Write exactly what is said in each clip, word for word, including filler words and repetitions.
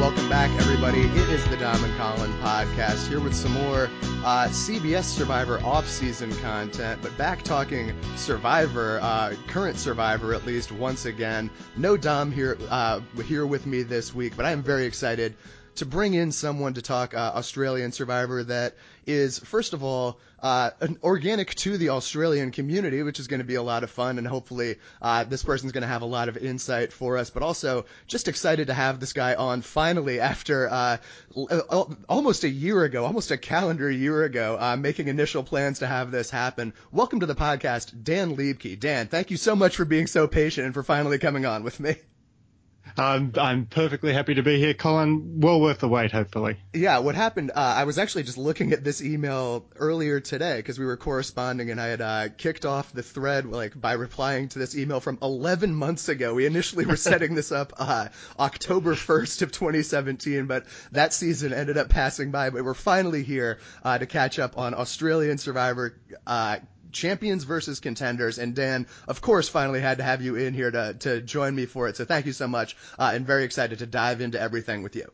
welcome back, everybody. It is the Dom and Colin podcast, here with some more uh, C B S Survivor off-season content, but back talking Survivor, uh, current Survivor at least, once again. No Dom here, uh, here with me this week, but I am very excited to bring in someone to talk uh, Australian Survivor that is, first of all, uh, an organic to the Australian community, which is going to be a lot of fun, and hopefully uh, this person's going to have a lot of insight for us, but also just excited to have this guy on finally after uh, almost a year ago, almost a calendar year ago, uh, making initial plans to have this happen. Welcome to the podcast, Dan Liebke. Dan, thank you so much for being so patient and for finally coming on with me. I'm, I'm perfectly happy to be here, Colin. Well worth the wait, hopefully. Yeah, what happened, uh, I was actually just looking at this email earlier today because we were corresponding, and I had uh, kicked off the thread like by replying to this email from eleven months ago. We initially were setting this up uh, October first of twenty seventeen, but that season ended up passing by. But we're finally here uh, to catch up on Australian Survivor uh champions versus contenders, and Dan, of course, finally had to have you in here to to join me for it, so thank you so much, uh, and very excited to dive into everything with you.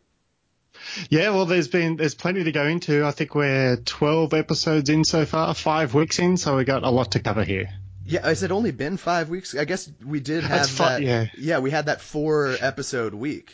Yeah, well, there's been there's plenty to go into. I think we're twelve episodes in so far, five weeks in, so we got a lot to cover here. Yeah, has it only been five weeks? I guess we did have That's fun, that. Yeah, yeah, we had that four episode week.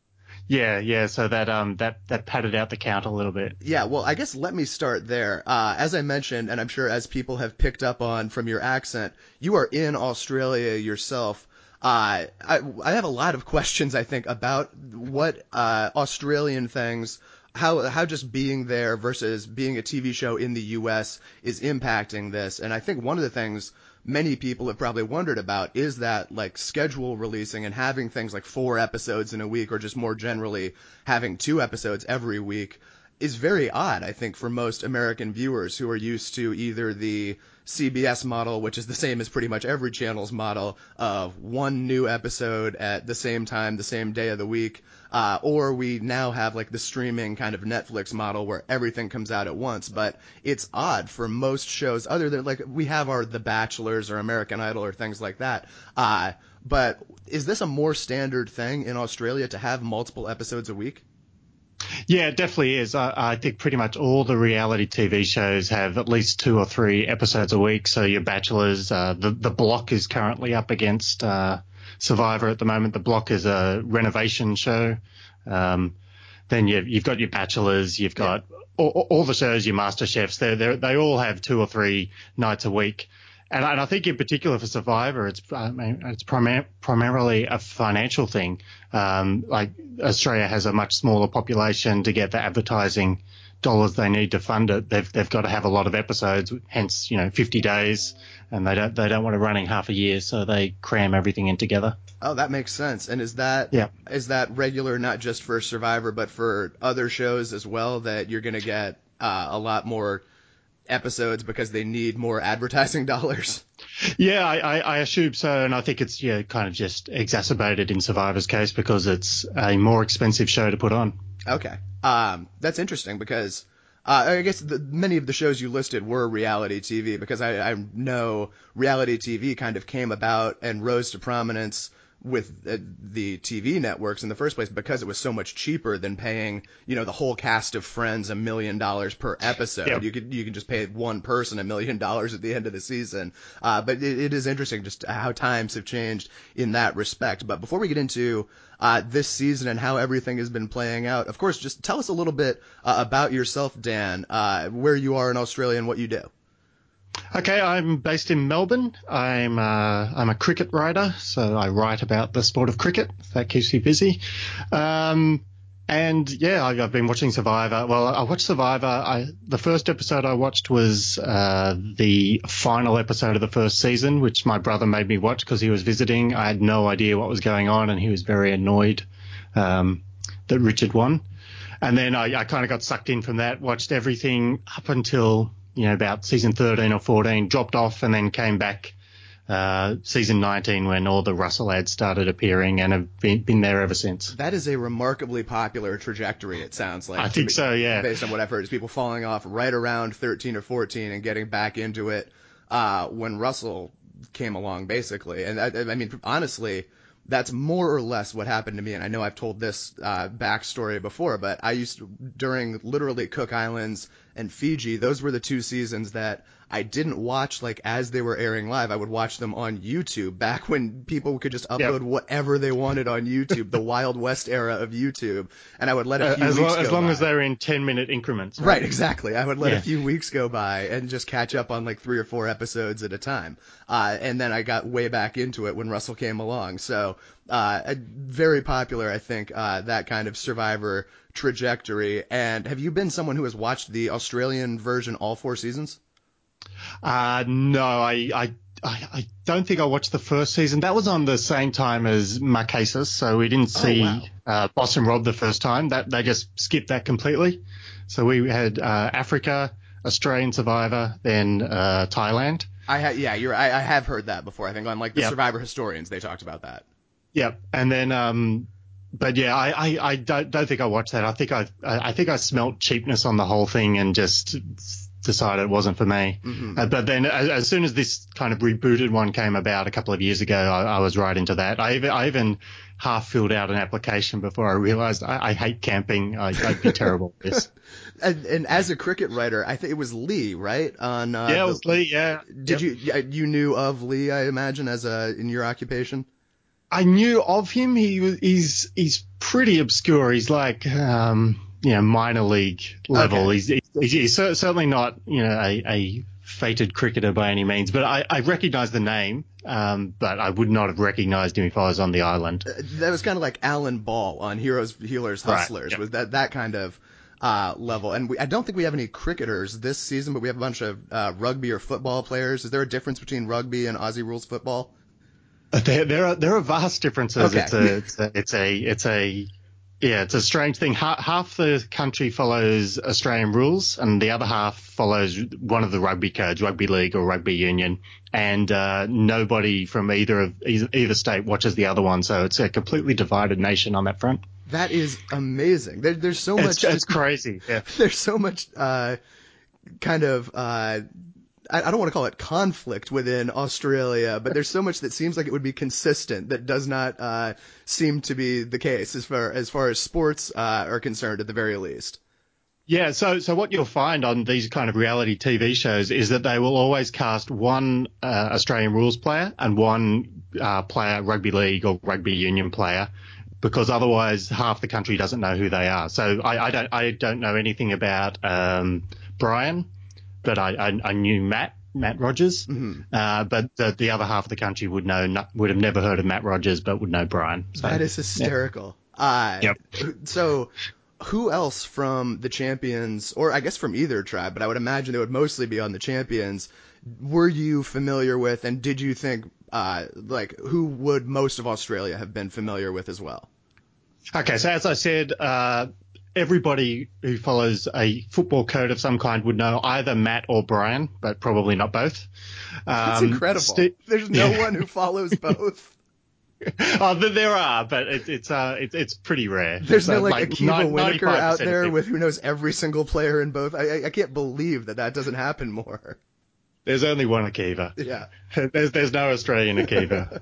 Yeah, yeah, so that um that, that padded out the count a little bit. Yeah, well, I guess let me start there. Uh, as I mentioned, and I'm sure as people have picked up on from your accent, you are in Australia yourself. Uh, I, I have a lot of questions, I think, about what uh, Australian things, how how just being there versus being a T V show in the U S is impacting this. And I think one of the things many people have probably wondered about is that like schedule releasing and having things like four episodes in a week, or just more generally having two episodes every week, is very odd, I think, for most American viewers who are used to either the C B S model, which is the same as pretty much every channel's model, of one new episode at the same time, the same day of the week, uh, or we now have like the streaming kind of Netflix model where everything comes out at once. But it's odd for most shows, other than like we have our The Bachelors or American Idol or things like that. Uh, but is this a more standard thing in Australia to have multiple episodes a week? Yeah, it definitely is. I, I think pretty much all the reality T V shows have at least two or three episodes a week. So your Bachelors, uh, the, the Block is currently up against uh, Survivor at the moment. The Block is a renovation show. Um, then you've, you've got your Bachelors, you've got yeah. all, all the shows, your Master Chefs. They they all have two or three nights a week. And, and I think in particular for Survivor, it's I mean, it's primar- primarily a financial thing. Um, like Australia has a much smaller population. To get the advertising dollars they need to fund it, they've they've got to have a lot of episodes. Hence, you know, fifty days, and they don't they don't want it running half a year, so they cram everything in together. Oh, that makes sense. And is that yeah. is that regular not just for Survivor but for other shows as well, that you're going to get uh, a lot more episodes because they need more advertising dollars? Yeah, I, I, I assume so, and I think it's yeah kind of just exacerbated in Survivor's case because it's a more expensive show to put on. Okay, um, that's interesting because uh, I guess the, many of the shows you listed were reality T V, because I, I know reality T V kind of came about and rose to prominence with uh, the T V networks in the first place because it was so much cheaper than paying, you know, the whole cast of Friends a million dollars per episode. Yep. You could you can just pay one person a million dollars at the end of the season. Uh, but it, it is interesting just how times have changed in that respect. But before we get into uh, this season and how everything has been playing out, of course, just tell us a little bit uh, about yourself, Dan, uh, where you are in Australia and what you do. Okay, I'm based in Melbourne. I'm uh, I'm a cricket writer, so I write about the sport of cricket. If that keeps you busy. Um, and yeah, I've, I've been watching Survivor. Well, I watched Survivor. I, the first episode I watched was uh, the final episode of the first season, which my brother made me watch because he was visiting. I had no idea what was going on, and he was very annoyed um, that Richard won. And then I, I kind of got sucked in from that. Watched everything up until, you know, about season thirteen or fourteen, dropped off, and then came back uh, season nineteen when all the Russell ads started appearing, and have been, been there ever since. That is a remarkably popular trajectory, it sounds like. I think me, so, yeah. Based on what I've heard, is people falling off right around thirteen or fourteen and getting back into it uh, when Russell came along, basically. And I, I mean, honestly, That's more or less what happened to me. And I know I've told this uh, backstory before, but I used to, during literally Cook Islands and Fiji, those were the two seasons that I didn't watch like as they were airing live. I would watch them on YouTube back when people could just upload Yep. whatever they wanted on YouTube, the Wild West era of YouTube. And I would let a few as weeks long, go as long by. as they're in ten minute increments. Right, exactly. I would let Yeah. a few weeks go by and just catch up on like three or four episodes at a time. Uh, and then I got way back into it when Russell came along. So, uh, very popular, I think, uh, that kind of Survivor trajectory. And have you been someone who has watched the Australian version all four seasons? Uh, no, I, I, I, I don't think I watched the first season. That was on the same time as Marquesas, so we didn't see Oh, wow. uh, Boston Rob the first time. That they just skipped that completely. So we had uh, Africa, Australian Survivor, then uh, Thailand. I ha- yeah, you're. I, I have heard that before. I think on like the Yep. Survivor historians, they talked about that. Yep, and then um, but yeah, I, I, I don't don't think I watched that. I think I I think I smelt cheapness on the whole thing and just decided it wasn't for me. Mm-hmm. Uh, but then as, as soon as this kind of rebooted one came about a couple of years ago, I, I was right into that. I even, I even half filled out an application before I realized I, I hate camping. I, I'd be terrible at this. And, and as a cricket writer, I think it was Lee, right? On uh, Yeah, it the- was Lee. Yeah. Did Yep. you yeah, you knew of Lee? I imagine as a in your occupation. I knew of him. He was he's he's pretty obscure. He's like um you know minor league level. Okay. He's, he's he's cer- certainly not you know a, a fated cricketer by any means. But I I recognise the name. Um, but I would not have recognised him if I was on the island. Uh, That was kind of like Alan Ball on Heroes, Healers, Right, Hustlers. yep. Was that that kind of uh, level? And we, I don't think we have any cricketers this season, but we have a bunch of uh, rugby or football players. Is there a difference between rugby and Aussie rules football? There, there are there are vast differences. Okay. It's a it's a it's a it's a yeah, it's a strange thing. Half, half the country follows Australian rules, and the other half follows one of the rugby codes, rugby league or rugby union. And uh, nobody from either of either, either state watches the other one, so it's a completely divided nation on that front. That is amazing. There, there's so much. It's, it's crazy. Yeah. There's so much uh, kind of. Uh, I I don't want to call it conflict within Australia, but there's so much that seems like it would be consistent that does not uh, seem to be the case as far as far as sports uh, are concerned, at the very least. Yeah, so so what you'll find on these kind of reality T V shows is that they will always cast one uh, Australian rules player and one uh, player, rugby league or rugby union player, because otherwise half the country doesn't know who they are. So I, I don't I don't know anything about um, Brian, but I, I, I knew Matt. Matt Rogers, Mm-hmm. uh, but the, the other half of the country would know not, would have never heard of Matt Rogers, but would know Brian. So, That is hysterical. Uh, Yep. So, who else from the Champions, or I guess from either tribe, but I would imagine it would mostly be on the Champions, were you familiar with, and did you think, uh, like, who would most of Australia have been familiar with as well? Okay, so as I said, uh, everybody who follows a football code of some kind would know either Matt or Brian, but probably not both. That's Um, incredible. Sti- There's no Yeah. one who follows both. Oh, th- there are, but it, it's uh, it, it's pretty rare. There's no So, like, Akiva ni- Winokur out ninety-five percent of there people- with who knows every single player in both. I, I, I can't believe that that doesn't happen more. There's only one Akiva. Yeah. There's there's no Australian Akiva.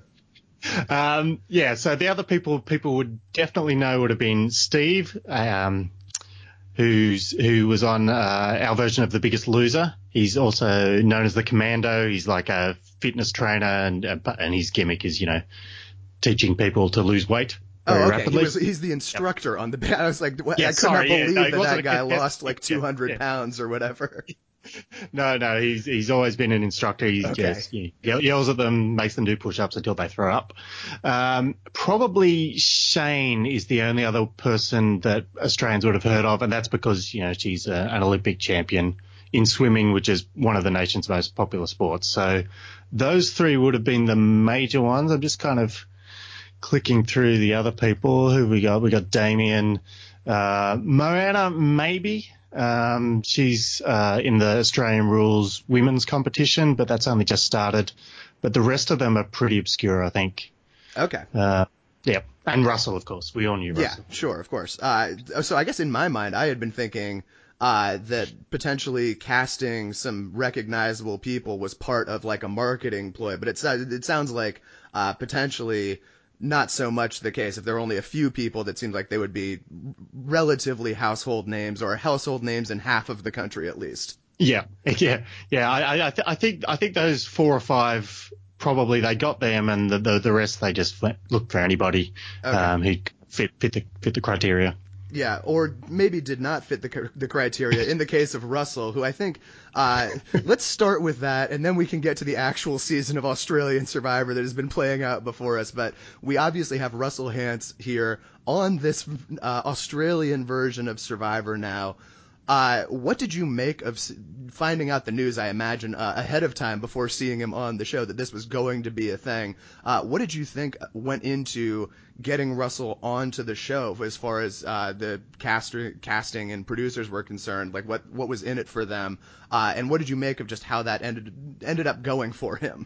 um, yeah, so the other people people would definitely know would have been Steve, um, who's who was on uh, our version of The Biggest Loser. He's also known as the Commando. He's like a fitness trainer, and and his gimmick is you know teaching people to lose weight very Oh, okay. rapidly. He was, he's the instructor on the. I was like, what, Yeah, I could sorry, not yeah, believe no, he that wasn't that a guy contestant. lost like Yeah, two hundred yeah. pounds or whatever. No, no, he's he's always been an instructor. He Okay. just you know, yells at them, makes them do push-ups until they throw up. Um, probably Shane is the only other person that Australians would have heard of, and that's because you know she's a, an Olympic champion in swimming, which is one of the nation's most popular sports. So those three would have been the major ones. I'm just kind of clicking through the other people. Who we got? We got Damien, uh, Moana, maybe. Um, she's uh, in the Australian rules women's competition, but that's only just started. But the rest of them are pretty obscure, I think. Okay. Uh, yeah, and Russell, of course. We all knew Yeah, Russell. sure, of course. Uh, so I guess in my mind, I had been thinking uh, that potentially casting some recognizable people was part of like a marketing ploy, but it, it sounds like uh, potentially not so much the case. If there were only a few people, that seemed like they would be relatively household names, or household names in half of the country at least. Yeah, yeah, yeah. I, I, th- I think, I think those four or five probably they got them, and the the, the rest they just looked for anybody okay. um, who fit fit the fit the criteria. Yeah, or maybe did not fit the the criteria in the case of Russell, who I think, uh, let's start with that, and then we can get to the actual season of Australian Survivor that has been playing out before us. But we obviously have Russell Hantz here on this uh, Australian version of Survivor now. Uh, what did you make of finding out the news, I imagine, uh, ahead of time before seeing him on the show that this was going to be a thing? Uh, what did you think went into getting Russell onto the show as far as uh, the caster, casting and producers were concerned? Like, what, what was in it for them? Uh, and what did you make of just how that ended ended up going for him?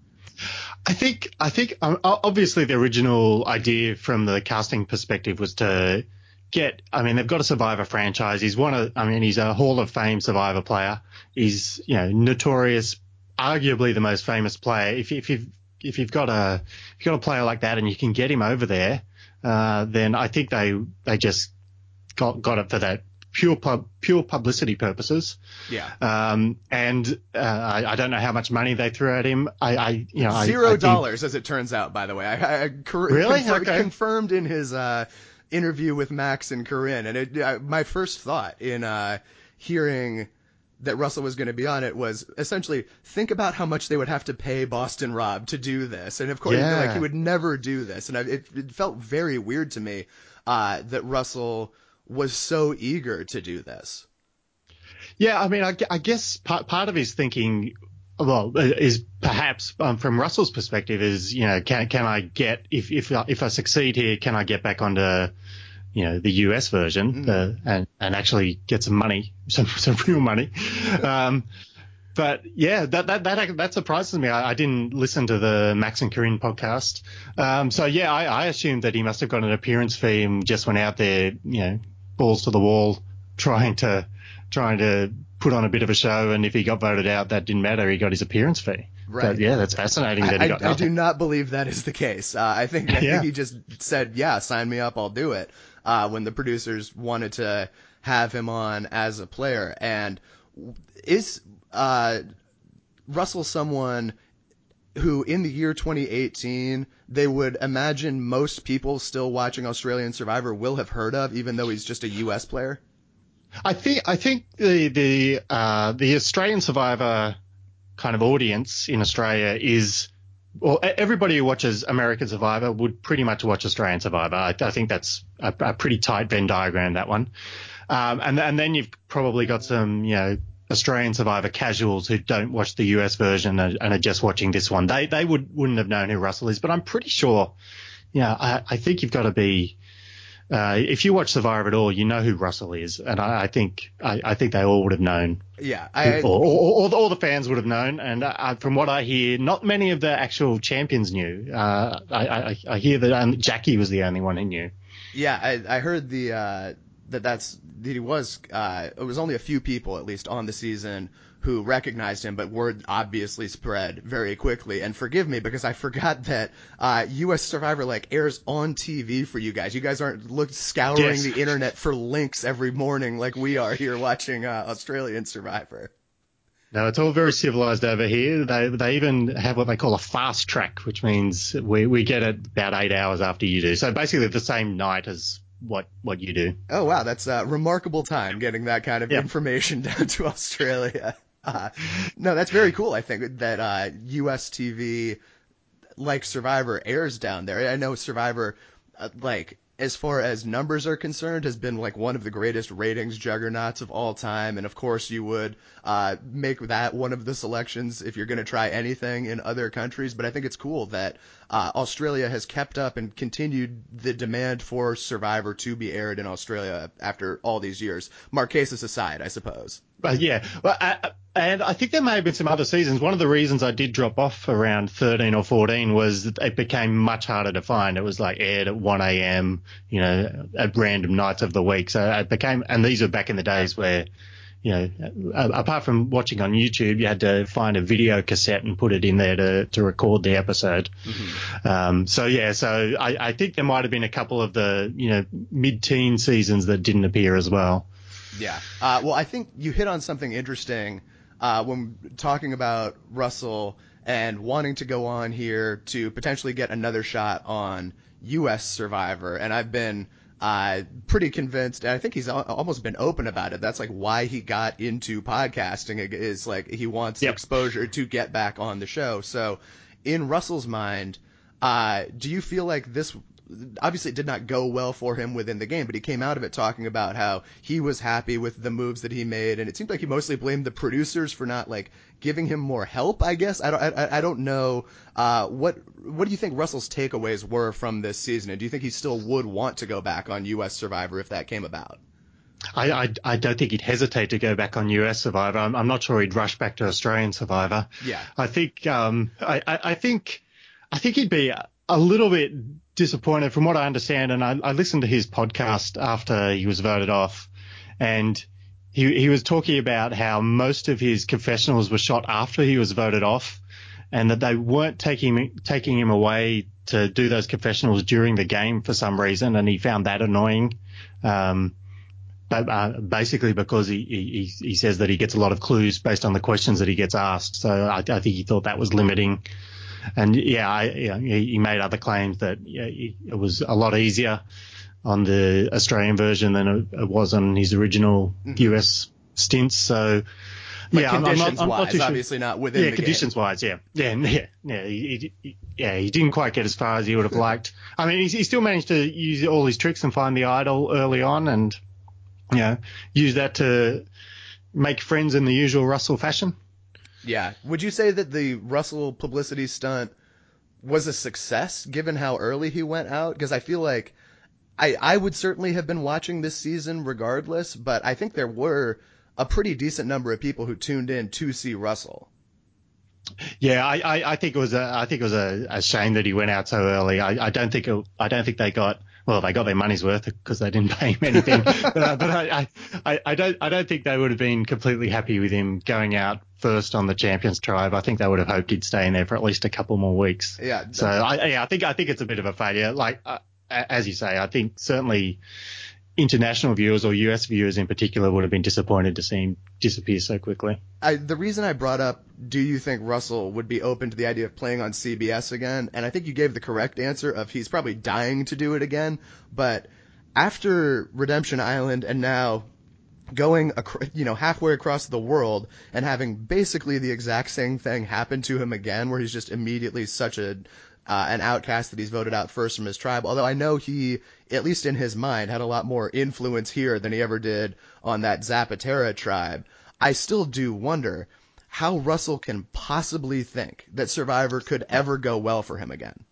I think, I think um, obviously the original idea from the casting perspective was to get, I mean, they've got a Survivor franchise. He's one of, I mean, he's a Hall of Fame Survivor player. He's, you know, notorious, arguably the most famous player. If, if you've, if you've got a, if you've got a player like that and you can get him over there, uh, then I think they, they just got, got it for that pure pub, pure publicity purposes. Yeah. Um, and, uh, I, I don't know how much money they threw at him. I, I you know, Zero I, I dollars think, as it turns out, by the way. I, I cor- really? confirmed, Okay. confirmed in his, uh, interview with Max and Corinne, and it, uh, my first thought in uh, hearing that Russell was going to be on it was essentially think about how much they would have to pay Boston Rob to do this, and of course, yeah. like he would never do this, and I, it, it felt very weird to me uh, that Russell was so eager to do this. Yeah, I mean, I, I guess part part of his thinking, well, is perhaps um, from Russell's perspective is, you know, can can I get, if if if I succeed here, can I get back onto, you know, the U S version, mm. uh, and and actually get some money, some some real money. um, but yeah, that that that that surprises me. I, I didn't listen to the Max and Corinne podcast, um, so yeah, I, I assumed that he must have got an appearance fee and just went out there, you know, balls to the wall, trying to trying to put on a bit of a show, and if he got voted out, that didn't matter. He got his appearance fee. Right. But yeah, that's fascinating that I, he got I, nothing. I do not believe that is the case. Uh, I think I yeah. think he just said, yeah, sign me up, I'll do it, uh, when the producers wanted to have him on as a player. And is uh, Russell someone who in the year twenty eighteen they would imagine most people still watching Australian Survivor will have heard of, even though he's just a U S player? I think I think the the uh, the Australian Survivor kind of audience in Australia is, well, everybody who watches American Survivor would pretty much watch Australian Survivor. I, I think that's a, a pretty tight Venn diagram, that one. Um, and and then you've probably got some, you know, Australian Survivor casuals who don't watch the U S version and, and are just watching this one. They they would wouldn't have known who Russell is, but I'm pretty sure. Yeah, I, I think you've got to be. Uh, if you watch Survivor at all, you know who Russell is, and I, I think I, I think they all would have known. Yeah, I, or, or, or, or the fans would have known. And uh, from what I hear, not many of the actual champions knew. Uh, I, I, I hear that um, Jackie was the only one who knew. Yeah, I, I heard the uh, that that's that he was. Uh, it was only a few people, at least on the season, who recognized him, but word obviously spread very quickly. And forgive me because I forgot that uh, U S Survivor like airs on T V for you guys. You guys aren't look scouring yes. the internet for links every morning like we are here watching uh, Australian Survivor. No, it's all very civilized over here. They they even have what they call a fast track, which means we, we get it about eight hours after you do. So basically the same night as what what you do. Oh, wow. That's a remarkable time getting that kind of yeah. information down to Australia. Uh, no, that's very cool. I think that uh, U S T V, like Survivor, airs down there. I know Survivor, uh, like, as far as numbers are concerned, has been like one of the greatest ratings juggernauts of all time. And of course, you would uh, make that one of the selections if you're going to try anything in other countries. But I think it's cool that uh, Australia has kept up and continued the demand for Survivor to be aired in Australia after all these years. Marquesas aside, I suppose. But yeah, well, I, and I think there may have been some other seasons. One of the reasons I did drop off around thirteen or fourteen was that it became much harder to find. It was like aired at one a.m., you know, at random nights of the week. So it became, and these were back in the days where, you know, apart from watching on YouTube, you had to find a video cassette and put it in there to, to record the episode. Mm-hmm. Um, so yeah, so I, I think there might have been a couple of the, you know, mid-teen seasons that didn't appear as well. Yeah. Uh, well, I think you hit on something interesting uh, when talking about Russell and wanting to go on here to potentially get another shot on U S Survivor. And I've been uh, pretty convinced, and I think he's al- almost been open about it. That's like why he got into podcasting, is like he wants yep. exposure to get back on the show. So in Russell's mind, uh, do you feel like this obviously it did not go well for him within the game, but he came out of it talking about how he was happy with the moves that he made, and it seemed like he mostly blamed the producers for not like giving him more help, I guess. I don't I, I don't know uh what what do you think Russell's takeaways were from this season, and do you think he still would want to go back on U S Survivor if that came about? I, I, I don't think he'd hesitate to go back on U S Survivor. I'm, I'm not sure he'd rush back to Australian Survivor. Yeah. I think um I, I, I think I think he'd be a little bit disappointed from what I understand, and I, I listened to his podcast after he was voted off, and he he was talking about how most of his confessionals were shot after he was voted off, and that they weren't taking taking him away to do those confessionals during the game for some reason, and he found that annoying. Um, but uh, basically because he, he he says that he gets a lot of clues based on the questions that he gets asked, so I, I think he thought that was limiting. And yeah, I, yeah, he made other claims that yeah, it was a lot easier on the Australian version than it was on his original mm-hmm. U S stints. So but yeah, conditions I'm not, I'm wise, not too obviously sure. not within yeah, the conditions game. wise, yeah, yeah, yeah, yeah. He, he, yeah, he didn't quite get as far as he would have liked. I mean, he, he still managed to use all his tricks and find the idol early on, and you know, use that to make friends in the usual Russell fashion. Yeah. Would you say that the Russell publicity stunt was a success given how early he went out? Because I feel like I, I would certainly have been watching this season regardless, but I think there were a pretty decent number of people who tuned in to see Russell. Yeah, I, I, I think it was a I think it was a, a shame that he went out so early. I, I don't think it, I don't think they got well they got their money's worth because they didn't pay him anything. but uh, but I, I I don't I don't think they would have been completely happy with him going out first on the Champions Tribe. I think they would have hoped he'd stay in there for at least a couple more weeks. Yeah. So I yeah I think I think it's a bit of a failure. Like uh, as you say, I think certainly international viewers or U S viewers in particular would have been disappointed to see him disappear so quickly. I, the reason I brought up, do you think Russell would be open to the idea of playing on C B S again? And I think you gave the correct answer of he's probably dying to do it again. But after Redemption Island and now going, you know, halfway across the world and having basically the exact same thing happen to him again, where he's just immediately such a Uh, an outcast that he's voted out first from his tribe, although I know he, at least in his mind, had a lot more influence here than he ever did on that Zapatera tribe. I still do wonder how Russell can possibly think that Survivor could ever go well for him again.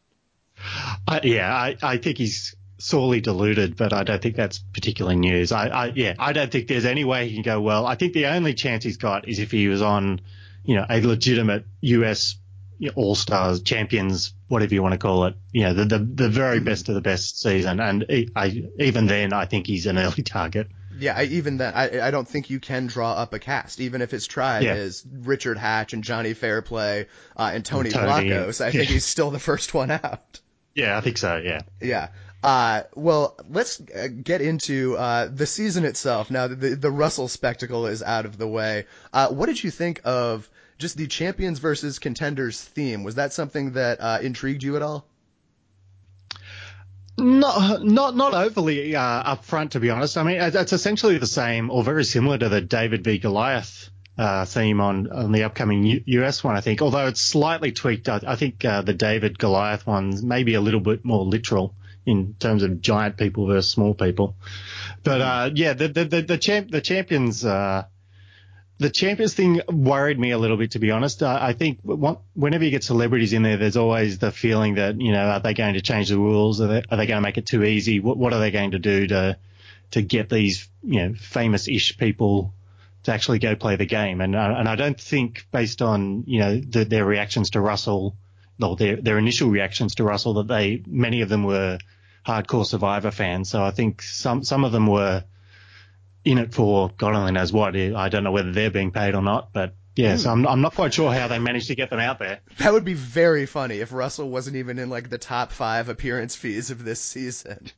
Uh, yeah, I, I think he's sorely deluded, but I don't think that's particularly news. I, I yeah, I don't think there's any way he can go well. I think the only chance he's got is if he was on, you know, a legitimate U S All-Stars, Champions, whatever you want to call it, you know, the the, the very best of the best season. And he, I, even then, I think he's an early target. Yeah, I, even then, I, I don't think you can draw up a cast, even if his tribe yeah. is Richard Hatch and Johnny Fairplay uh, and Tony, Tony Blacos. I yeah. think he's still the first one out. Yeah, I think so, yeah. Yeah. Uh, well, let's uh, get into uh, the season itself. Now that the, the Russell spectacle is out of the way, uh, what did you think of just the champions versus contenders theme? Was that something that uh, intrigued you at all? Not, not, not overly uh, upfront, to be honest. I mean, it's essentially the same or very similar to the David v Goliath uh, theme on, on the upcoming U- US one, I think. Although it's slightly tweaked. I, I think uh, the David Goliath one's maybe a little bit more literal in terms of giant people versus small people. But uh, yeah, the the the, the, champ, the champions. Uh, The Champions thing worried me a little bit, to be honest. Uh, I think whenever you get celebrities in there, there's always the feeling that, you know, are they going to change the rules? Are they, are they going to make it too easy? What, what are they going to do to to get these, you know, famous-ish people to actually go play the game? And uh, and I don't think, based on, you know, the, their reactions to Russell, or their their initial reactions to Russell, that they many of them were hardcore Survivor fans. So I think some some of them were in it for God only knows what. I don't know whether they're being paid or not, but yeah, so Mm. I'm, I'm not quite sure how they managed to get them out there. That would be very funny if Russell wasn't even in like the top five appearance fees of this season.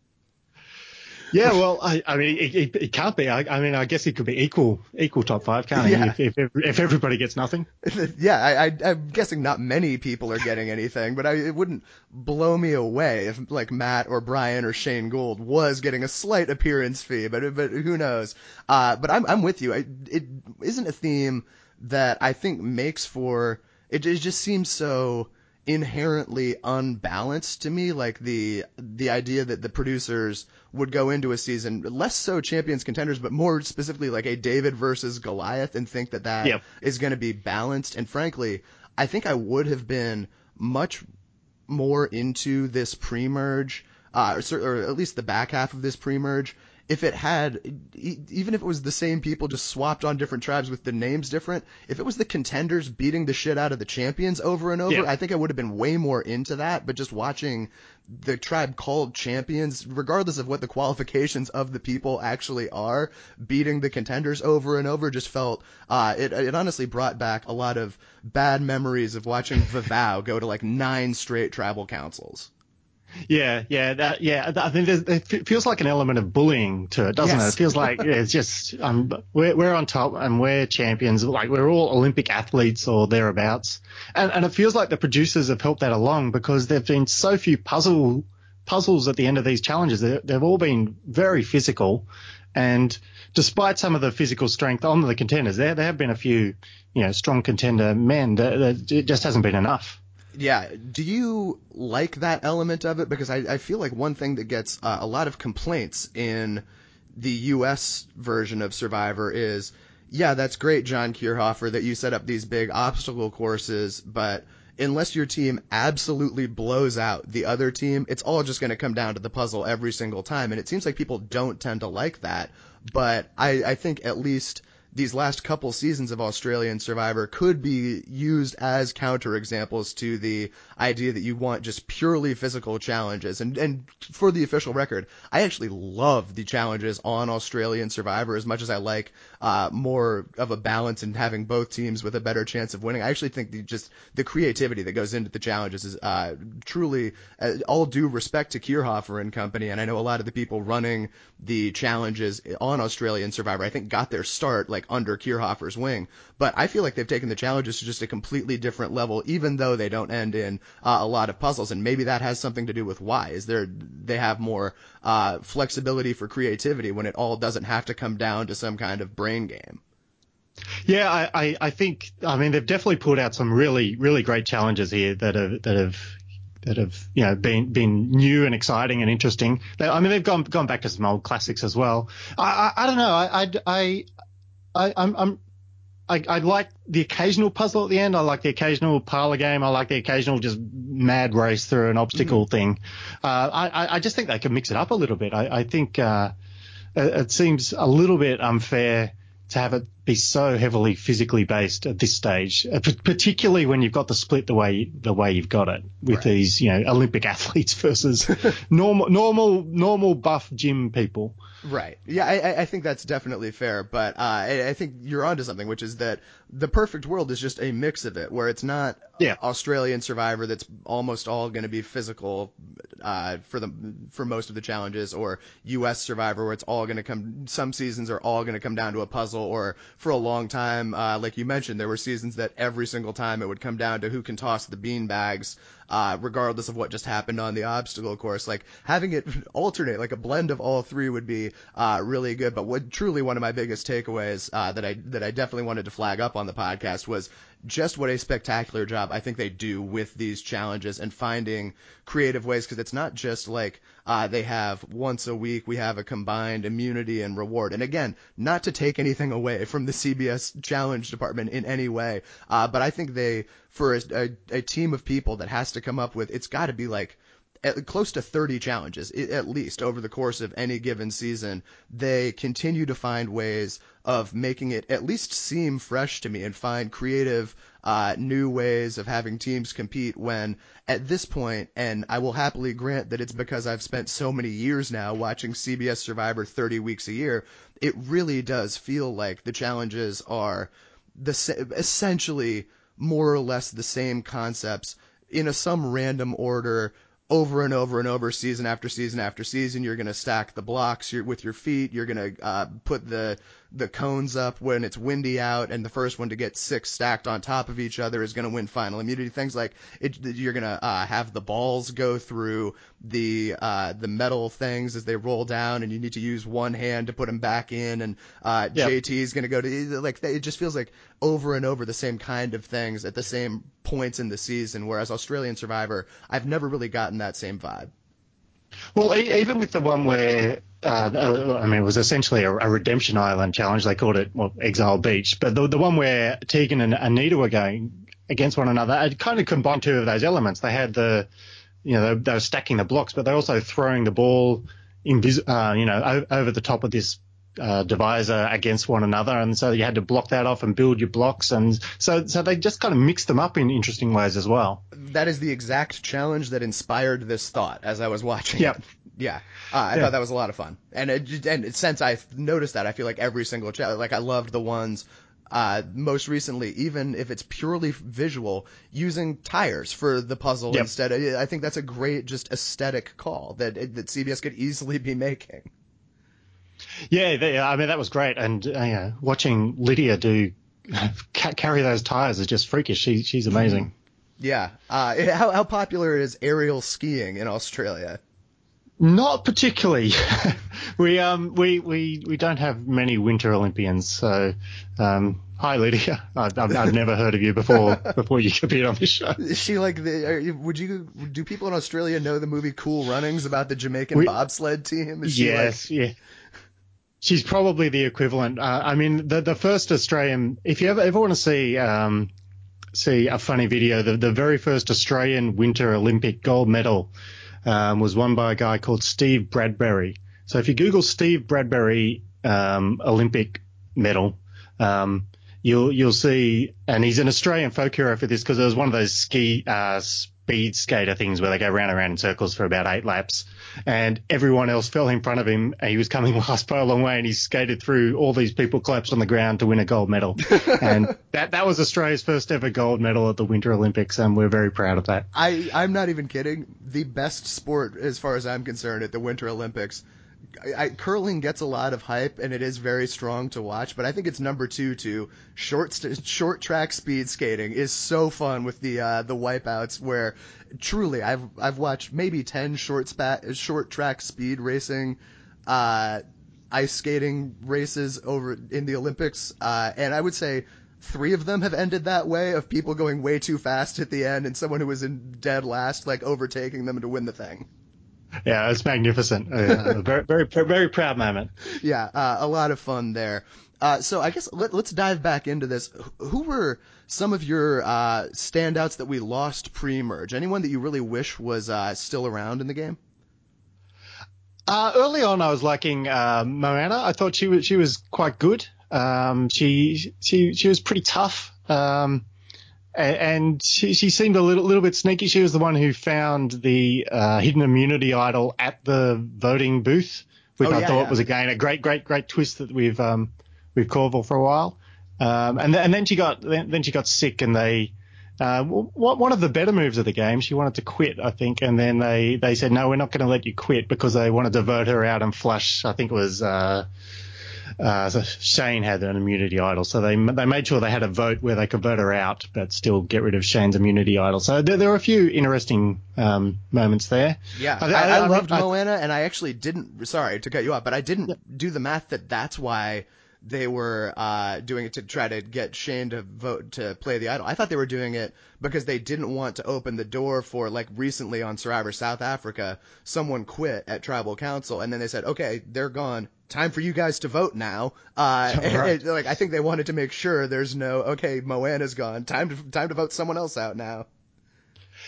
Yeah, well, I, I mean, it, it, it can't be. I, I mean, I guess it could be equal, equal top five, can't he? Yeah. If, if, if everybody gets nothing. Yeah, I, I, I'm guessing not many people are getting anything, but I, it wouldn't blow me away if like Matt or Brian or Shane Gould was getting a slight appearance fee, but but who knows? Uh, but I'm I'm with you. I, it isn't a theme that I think makes for it. It just seems so inherently unbalanced to me. Like the the idea that the producers would go into a season less so champions contenders, but more specifically like a David versus Goliath, and think that that Yep. is going to be balanced. And frankly, I think I would have been much more into this pre-merge, uh, or, or at least the back half of this pre-merge, if it had, even if it was the same people just swapped on different tribes with the names different, if it was the contenders beating the shit out of the champions over and over, Yep. I think I would have been way more into that. But just watching the tribe called champions, regardless of what the qualifications of the people actually are, beating the contenders over and over just felt, uh, it, it honestly brought back a lot of bad memories of watching Vavau go to like nine straight tribal councils. Yeah, yeah, that, yeah. I think there's, it feels like an element of bullying to it, doesn't it? Yes. It feels like yeah, it's just um, we're we're on top and we're champions. Like we're all Olympic athletes or thereabouts, and and it feels like the producers have helped that along because there've been so few puzzle puzzles at the end of these challenges. They, they've all been very physical, and despite some of the physical strength on the contenders, there there have been a few you know strong contender men. That, that it just hasn't been enough. Yeah. Do you like that element of it? Because I, I feel like one thing that gets uh, a lot of complaints in the U S version of Survivor is, yeah, that's great, John Kierhofer, that you set up these big obstacle courses, but unless your team absolutely blows out the other team, it's all just going to come down to the puzzle every single time. And it seems like people don't tend to like that. But I, I think at least these last couple seasons of Australian Survivor could be used as counterexamples to the idea that you want just purely physical challenges. And, and for the official record, I actually love the challenges on Australian Survivor as much as I like uh, more of a balance and having both teams with a better chance of winning. I actually think the, just the creativity that goes into the challenges is uh, truly, uh, all due respect to Kierhofer and company. And I know a lot of the people running the challenges on Australian Survivor, I think, got their start like under Kierhofer's wing. But I feel like they've taken the challenges to just a completely different level, even though they don't end in uh, a lot of puzzles. And maybe that has something to do with why is there they have more uh, flexibility for creativity when it all doesn't have to come down to some kind of brain game. Yeah, I, I, I think I mean they've definitely put out some really really great challenges here that have that have that have you know been been new and exciting and interesting. They, I mean they've gone gone back to some old classics as well. I I, I don't know. I I I I I'm, I'm I, I like the occasional puzzle at the end. I like the occasional parlor game. I like the occasional just mad race through an obstacle mm-hmm. thing. Uh, I, I just think they can mix it up a little bit. I, I think uh, it, it seems a little bit unfair to have it be so heavily physically based at this stage, particularly when you've got the split the way the way you've got it with right. these, you know, Olympic athletes versus normal normal normal buff gym people. Right. Yeah, I, I think that's definitely fair, but uh, I, I think you're onto something, which is that the perfect world is just a mix of it, where it's not yeah. Australian Survivor that's almost all going to be physical uh, for the for most of the challenges, or U S Survivor where it's all going to come. Some seasons are all going to come down to a puzzle, or for a long time, uh, like you mentioned, there were seasons that every single time it would come down to who can toss the bean bags. Uh, regardless of what just happened on the obstacle course, like having it alternate, like a blend of all three would be uh, really good. But what truly one of my biggest takeaways uh, that I that I definitely wanted to flag up on the podcast was just what a spectacular job I think they do with these challenges and finding creative ways, because it's not just like uh, they have once a week we have a combined immunity and reward. And again, not to take anything away from the C B S challenge department in any way, uh, but I think they, for a, a, a team of people that has to come up with, it's got to be like at close to thirty challenges, at least over the course of any given season, they continue to find ways of making it at least seem fresh to me and find creative, uh, new ways of having teams compete when at this point, and I will happily grant that it's because I've spent so many years now watching C B S Survivor thirty weeks a year, it really does feel like the challenges are the essentially more or less the same concepts in a some random order over and over and over, season after season after season. You're going to stack the blocks you're, with your feet. You're going to uh, put the the cones up when it's windy out, and the first one to get six stacked on top of each other is going to win final immunity. Things like it, you're going to uh, have the balls go through the uh, the metal things as they roll down, and you need to use one hand to put them back in. And uh, yep. J T is going to go to like it just feels like over and over the same kind of things at the same points in the season. Whereas Australian Survivor, I've never really gotten that same vibe. Well, even with the one where, uh, I mean, it was essentially a, a redemption island challenge. They called it, well, Exile Beach. But the, the one where Tegan and Anita were going against one another, it kind of combined two of those elements. They had the, you know, they, they were stacking the blocks, but they're also throwing the ball, invis- uh, you know, o- over the top of this uh, divisor against one another. And so you had to block that off and build your blocks. And so, so they just kind of mixed them up in interesting ways as well. That is the exact challenge that inspired this thought as I was watching yep. it. Yeah. Uh, I yeah. thought that was a lot of fun. And it, and since I've noticed that, I feel like every single challenge, like I loved the ones uh, most recently, even if it's purely visual, using tires for the puzzle yep. instead. I think that's a great just aesthetic call that that C B S could easily be making. Yeah, they, I mean, that was great. And uh, yeah, watching Lydia do carry those tires is just freakish. She, she's amazing. Yeah. Uh, how, how popular is aerial skiing in Australia? Not particularly. we um we, we, we don't have many Winter Olympians. So um hi Lydia. I've, I've never heard of you before before you appeared on this show. Is she like the? Would you? Do people in Australia know the movie Cool Runnings about the Jamaican we, bobsled team? Is she yes. Like, yeah. She's probably the equivalent. Uh, I mean, the the first Australian. If you ever ever want to see um see a funny video, the the very first Australian Winter Olympic gold medal um, was won by a guy called Steve Bradbury. So if you Google Steve Bradbury um, Olympic medal, um, you'll you'll see, and he's an Australian folk hero for this because it was one of those ski uh, speed skater things where they go round and round in circles for about eight laps. And everyone else fell in front of him. And he was coming last by a long way, and he skated through all these people collapsed on the ground to win a gold medal. And that that was Australia's first ever gold medal at the Winter Olympics, and we're very proud of that. I, I'm not even kidding. The best sport, as far as I'm concerned, at the Winter Olympics. I, I, curling gets a lot of hype, and it is very strong to watch, but I think it's number two to short st- short track speed skating is so fun with the uh, the wipeouts. Where truly, I've I've watched maybe ten short spa- short track speed racing, uh, ice skating races over in the Olympics, uh, and I would say three of them have ended that way, of people going way too fast at the end and someone who was in dead last like overtaking them to win the thing. Yeah, it's magnificent. Uh, very, very, very proud moment. Yeah, uh, a lot of fun there. Uh, so I guess let, let's dive back into this. Who were some of your uh, standouts that we lost pre-merge? Anyone that you really wish was uh, still around in the game? Uh, early on, I was liking uh, Moana. I thought she was she was quite good. Um, she she she was pretty tough. Um, And she, she seemed a little, little bit sneaky. She was the one who found the uh, hidden immunity idol at the voting booth, which oh, I yeah, thought yeah. was again a great, great, great twist that we've um, we've called for for a while. Um, and, th- and then she got then, then she got sick, and they uh, w- one of the better moves of the game. She wanted to quit, I think, and then they, they said no, we're not going to let you quit because they wanted to vote her out and flush. I think it was. Uh, Uh, so Shane had an immunity idol, so they they made sure they had a vote where they could vote her out, but still get rid of Shane's immunity idol. So there, there were a few interesting um, moments there. Yeah, I, I, I, I loved I, Moana, and I actually didn't. Sorry to cut you off, but I didn't yeah. do the math that that's why they were uh, doing it to try to get Shane to vote to play the idol. I thought they were doing it because they didn't want to open the door for, like recently on Survivor South Africa, someone quit at Tribal Council, and then they said, okay, they're gone. Time for you guys to vote now. Uh, right. and, like I think they wanted to make sure there's no, okay, Moana's gone. Time to time to vote someone else out now.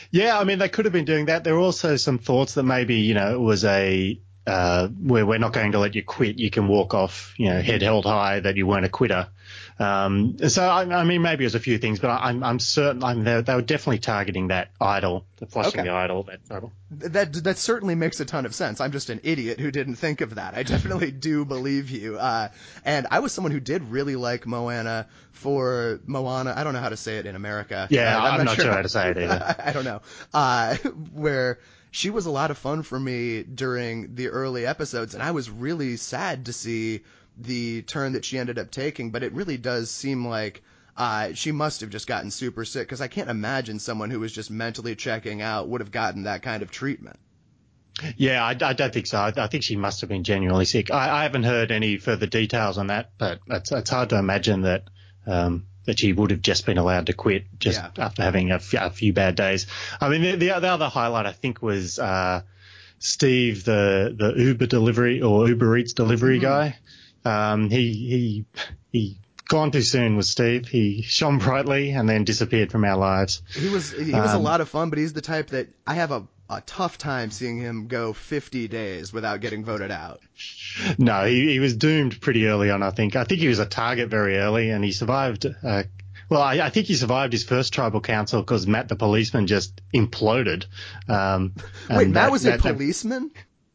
Yeah, I mean, they could have been doing that. There were also some thoughts that maybe, you know, it was a, uh, where we're not going to let you quit. You can walk off, you know, head held high, that you weren't a quitter. Um, so, I, I mean, maybe it was a few things, but I'm, I'm certain I'm, they, they were definitely targeting that idol, the flushing Okay. the idol, that idol. That that certainly makes a ton of sense. I'm just an idiot who didn't think of that. I definitely do believe you. Uh, and I was someone who did really like Moana for Moana. I don't know how to say it in America. Yeah, Uh, I'm, I'm not, not sure sure how to say it either. I don't know. Uh, where she was a lot of fun for me during the early episodes, and I was really sad to see the turn that she ended up taking. But it really does seem like Uh, she must have just gotten super sick, because I can't imagine someone who was just mentally checking out would have gotten that kind of treatment. Yeah, I, I don't think so. I, I think she must have been genuinely sick. I, I haven't heard any further details on that, but it's, it's hard to imagine that um, that she would have just been allowed to quit just Yeah. after having a, f- a few bad days. I mean, the, the, the other highlight, I think, was uh, Steve, the, the Uber delivery or Uber Eats delivery Mm-hmm. guy. Um, he he he gone too soon was Steve. He shone brightly and then disappeared from our lives. He was he was a Um, lot of fun, but he's the type that I have a, a tough time seeing him go fifty days without getting voted out. No, he, he was doomed pretty early on, I think. I think he was a target very early, and he survived. Uh, well, I, I think he survived his first tribal council because Matt the policeman just imploded. Um, Wait, and Matt that, was that, a policeman?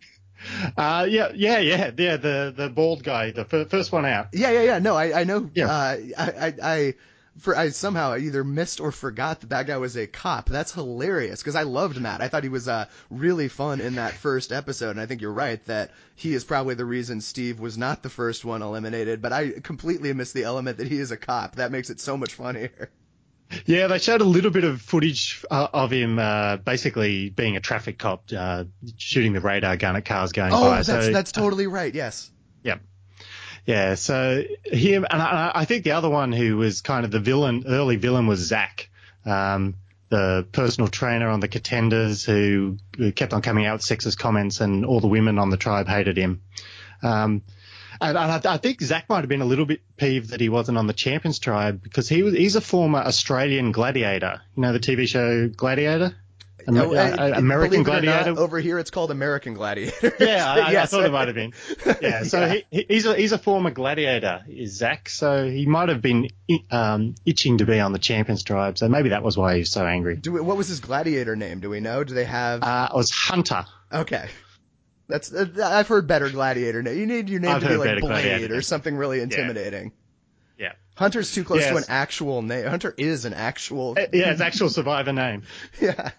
Uh, yeah, yeah, yeah, yeah. The the bald guy, the fir- first one out. Yeah, yeah, yeah. No, I I know. Yeah. Uh, I I. I for I somehow either missed or forgot that that guy was a cop. That's hilarious, because I loved Matt. I thought he was uh, really fun in that first episode, and I think you're right that he is probably the reason Steve was not the first one eliminated. But I completely missed the element that he is a cop. That makes it so much funnier. Yeah, they showed a little bit of footage uh, of him uh, basically being a traffic cop, uh, shooting the radar gun at cars going Oh, by. that's So, that's totally right. Yes. yeah. Yeah, so him, and I, I think the other one who was kind of the villain, early villain, was Zach, um, the personal trainer on the Contenders who, who kept on coming out with sexist comments, and all the women on the tribe hated him. Um, and, and I, I think Zach might have been a little bit peeved that he wasn't on the Champions tribe, because he was he's a former Australian gladiator. You know the T V show Gladiator? Am- Oh, uh, it, uh, it, American believe it or Gladiator? not, over here it's called American Gladiator. Yeah, I, yes. I thought it might have been. Yeah, so Yeah. He, he's a he's a former gladiator, is Zach. So he might have been um, itching to be on the Champions tribe. So maybe that was why he was so angry. Do we, what was his gladiator name? Do we know? Do they have? Uh, it was Hunter. Okay. That's uh, I've heard better gladiator name. You need your name I've to be heard like better gladiator Blade or names. something really intimidating. Yeah. Hunter's too close to an Yes. actual name. Hunter is an actual. Uh, Yeah, it's actual survivor name. Yeah.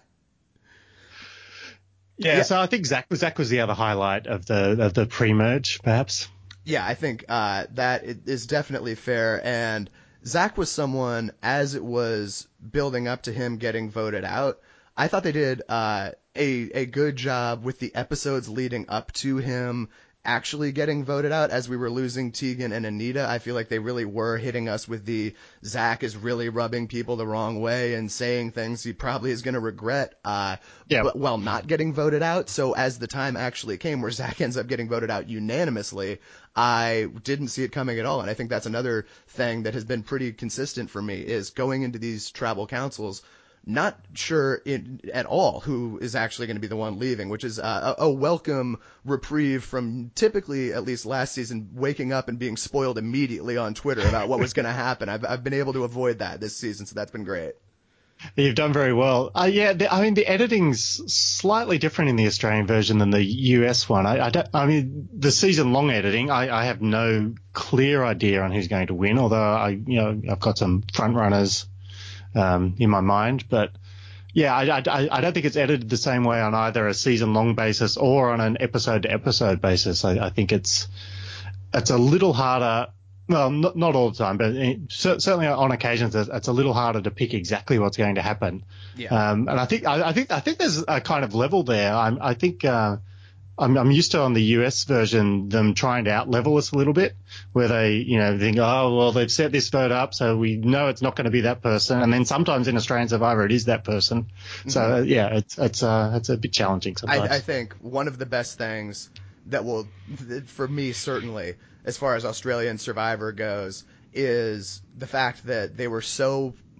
Yeah, Yeah. so I think Zach was Zach was the other highlight of the of the pre-merge, perhaps. Yeah, I think uh, that is definitely fair. And Zach was someone, as it was building up to him getting voted out, I thought they did uh, a a good job with the episodes leading up to him actually getting voted out. As we were losing Tegan and Anita, I feel like they really were hitting us with the Zach is really rubbing people the wrong way and saying things he probably is going to regret uh, Yeah. but while not getting voted out. So as the time actually came where Zach ends up getting voted out unanimously, I didn't see it coming at all. And I think that's another thing that has been pretty consistent for me, is going into these tribal councils not sure in, at all who is actually going to be the one leaving, which is uh, a, a welcome reprieve from typically, at least last season, waking up and being spoiled immediately on Twitter about what was going to happen. I've, I've been able to avoid that this season, so that's been great. You've done very well. Uh, yeah, the, I mean, the editing's slightly different in the Australian version than the U S one. I, I, don't, I mean, the season-long editing, I, I have no clear idea on who's going to win, although I, you know, I've got some front runners um, in my mind. But yeah, I, I, I don't think it's edited the same way on either a season-long basis or on an episode-to-episode basis. I, I think it's it's a little harder. Well, not, not all the time, but certainly on occasions, it's a little harder to pick exactly what's going to happen. Yeah. Um, and I think, I, I think, I think there's a kind of level there. I'm, I think, uh, I'm, I'm used to on the U S version them trying to out level us a little bit, where they, you know, think, oh, well, they've set this vote up, so we know it's not going to be that person. And then sometimes in Australian Survivor, it is that person. Mm-hmm. So uh, yeah, it's, it's, uh, it's a bit challenging sometimes. I, I think one of the best things that will, for me certainly, as far as Australian Survivor goes, is the fact that they were so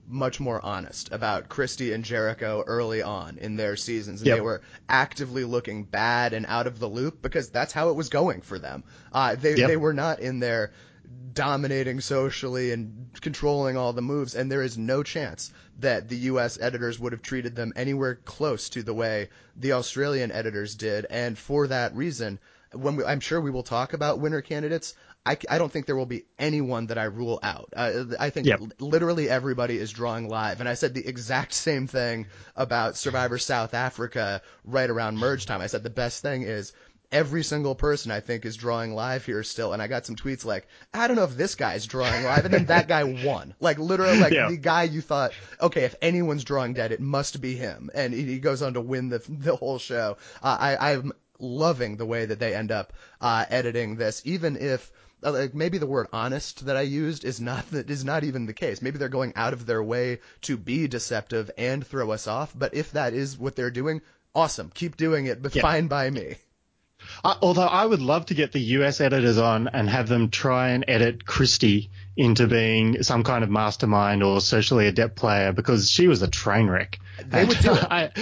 much more honest about Christie and Jericho early on in their seasons, and Yep. they were actively looking bad and out of the loop because that's how it was going for them. Uh, they Yep. they were not in there dominating socially and controlling all the moves, and there is no chance that the U S editors would have treated them anywhere close to the way the Australian editors did. And for that reason, when we, I'm sure we will talk about winner candidates, I, I don't think there will be anyone that I rule out. Uh, I think Yep. literally everybody is drawing live. And I said the exact same thing about Survivor South Africa right around merge time. I said the best thing is every single person I think is drawing live here still. And I got some tweets like, I don't know if this guy's drawing live. And then that guy won. Like literally, like Yeah. the guy you thought, okay, if anyone's drawing dead, it must be him. And he goes on to win the the whole show. Uh, I, I'm loving the way that they end up uh, editing this, even if uh, like maybe the word honest that I used is not that is not even the case. Maybe they're going out of their way to be deceptive and throw us off. But if that is what they're doing, awesome, keep doing it. But Yeah. fine by me. Uh, although I would love to get the U S editors on and have them try and edit Christie into being some kind of mastermind or socially adept player, because she was a train wreck. They would do it. I,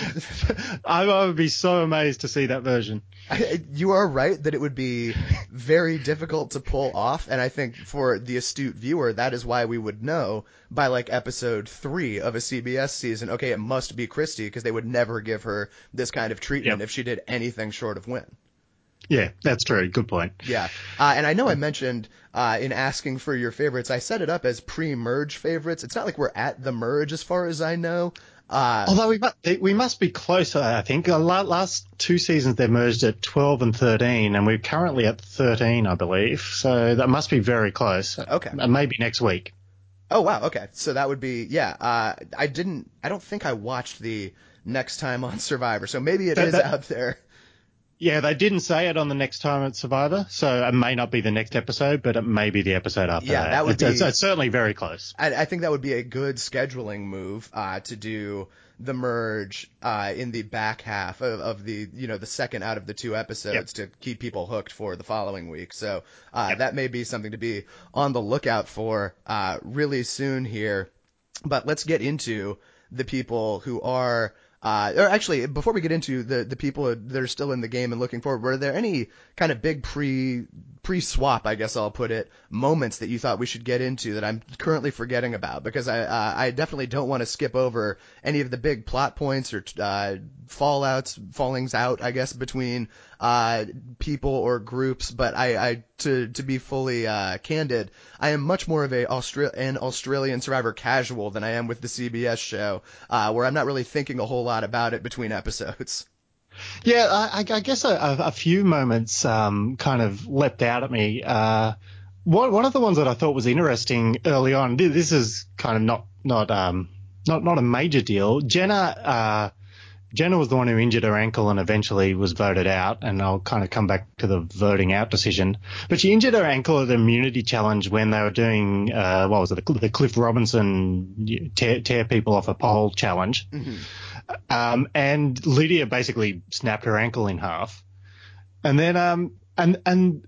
I, I would be so amazed to see that version. I, you are right that it would be very difficult to pull off, and I think for the astute viewer, that is why we would know by like episode three of a C B S season, okay, it must be Christie, because they would never give her this kind of treatment Yep. if she did anything short of win. Yeah, that's true. Good point. Yeah, uh, and I know I mentioned uh, in asking for your favorites, I set it up as pre-merge favorites. It's not like we're at the merge as far as I know. Uh, Although we must, we must be closer, I think. Uh, la- last two seasons they merged at twelve and thirteen, and we're currently at thirteen, I believe. So that must be very close. Okay. Uh, maybe next week. Oh, wow. Okay. So that would be, yeah. Uh, I didn't, I don't think I watched the Next Time on Survivor, so maybe it That- is that- out there. Yeah, they didn't say it on the next time at Survivor, so it may not be the next episode, but it may be the episode after Yeah, that. that would it's, be- it's, it's certainly very close. I, I think that would be a good scheduling move uh, to do the merge uh, in the back half of, of the, you know, the second out of the two episodes to keep people hooked for the following week. So uh, Yep. that may be something to be on the lookout for uh, really soon here. But let's get into the people who are Uh, or actually, before we get into the, the people that are still in the game and looking forward, were there any kind of big pre, pre-swap, I guess I'll put it, moments that you thought we should get into that I'm currently forgetting about? Because I, uh, I definitely don't want to skip over any of the big plot points or, uh, fallouts, fallings out, I guess, between, uh, people or groups. But I, I, to, to be fully, uh, candid, I am much more of a Austra- an Australian Survivor casual than I am with the C B S show, uh, where I'm not really thinking a whole lot about it between episodes. Yeah, I, I guess a, a few moments um, kind of leapt out at me. Uh, one, one of the ones that I thought was interesting early on. This is kind of not not um, not not a major deal. Jenna uh, Jenna was the one who injured her ankle and eventually was voted out. And I'll kind of come back to the voting out decision. But she injured her ankle at the immunity challenge when they were doing uh, what was it, the, the Cliff Robinson tear, tear people off a pole challenge. Mm-hmm. Um, and Lydia basically snapped her ankle in half. And then, um, and, and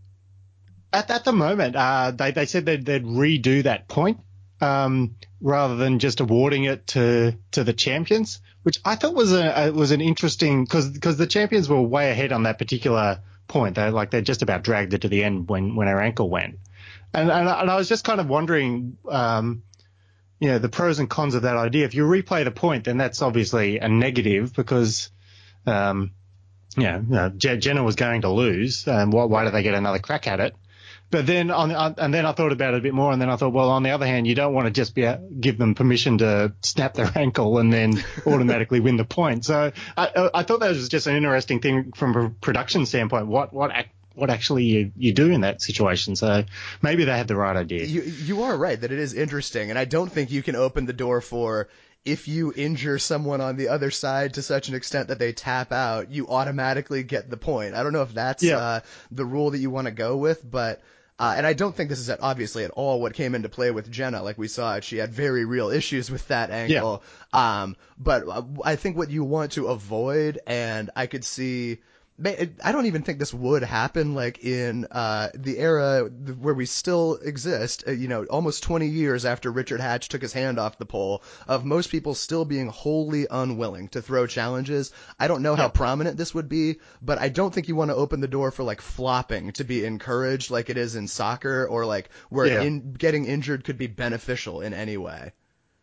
at, at the moment, uh, they, they said they'd, they'd redo that point, um, rather than just awarding it to, to the champions, which I thought was a, a was an interesting, cause, cause the champions were way ahead on that particular point. They like, they just about dragged it to the end when, when her ankle went. And, and, and I was just kind of wondering, um, you know, the pros and cons of that idea. If you replay the point, then that's obviously a negative because, um, you know, you know Jenna was going to lose. And why, why do they get another crack at it? But then on, on, and then I thought about it a bit more, and then I thought, well, on the other hand, you don't want to just be give them permission to snap their ankle and then automatically win the point. So I, I thought that was just an interesting thing from a production standpoint. What what act, what actually you, you do in that situation. So maybe they had the right idea. You you are right that it is interesting, and I don't think you can open the door for if you injure someone on the other side to such an extent that they tap out, you automatically get the point. I don't know if that's yeah. uh, the rule that you want to go with, but uh, and I don't think this is at, obviously at all what came into play with Jenna. Like we saw, she had very real issues with that ankle. Yeah. Um, but I think what you want to avoid, and I could see I don't even think this would happen like in uh, the era where we still exist, uh, you know, almost twenty years after Richard Hatch took his hand off the pole, of most people still being wholly unwilling to throw challenges. I don't know how Yep. prominent this would be, but I don't think you want to open the door for like flopping to be encouraged like it is in soccer, or like where Yeah. in, getting injured could be beneficial in any way.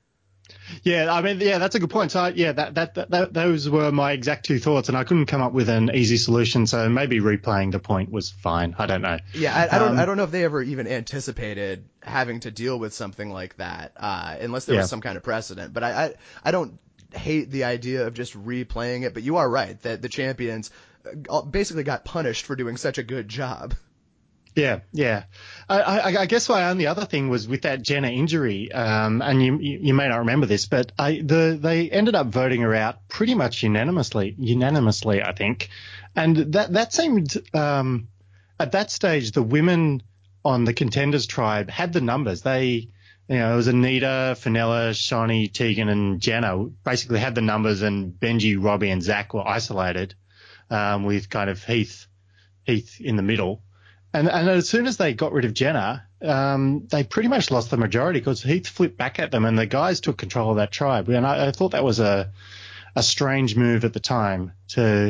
Yeah, I mean, yeah, that's a good point. So, yeah, that, that, that, that those were my exact two thoughts, and I couldn't come up with an easy solution. So maybe replaying the point was fine. I don't know. Yeah, I, I don't, Um, I don't know if they ever even anticipated having to deal with something like that, uh, unless there Yeah. was some kind of precedent. But I, I, I don't hate the idea of just replaying it. But you are right that the champions uh, basically got punished for doing such a good job. Yeah, yeah. I, I, I guess my only other thing was with that Jenna injury, um, and you, you you may not remember this, but I, the they ended up voting her out pretty much unanimously, unanimously, I think, and that that seemed um, at that stage the women on the Contenders tribe had the numbers. They, you know, it was Anita, Fenella, Shani, Tegan, and Jenna basically had the numbers, and Benji, Robbie, and Zach were isolated, um, with kind of Heath Heath in the middle. And, and as soon as they got rid of Jenna, um, they pretty much lost the majority because Heath flipped back at them and the guys took control of that tribe. And I, I thought that was a a strange move at the time to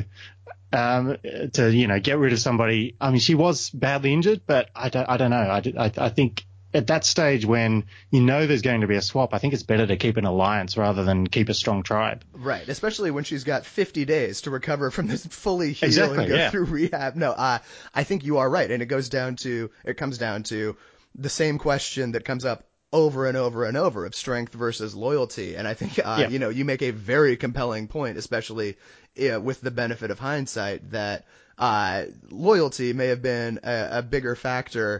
um, to you know get rid of somebody. I mean, she was badly injured, but I don't I don't know. I, I, I think at that stage when you know there's going to be a swap, I think it's better to keep an alliance rather than keep a strong tribe. Right, especially when she's got fifty days to recover from this, fully heal Exactly, and go yeah. through rehab. No, uh, I think you are right, and it goes down to it comes down to the same question that comes up over and over and over of strength versus loyalty. And I think uh, Yeah. you know you make a very compelling point, especially uh, with the benefit of hindsight, that uh, loyalty may have been a, a bigger factor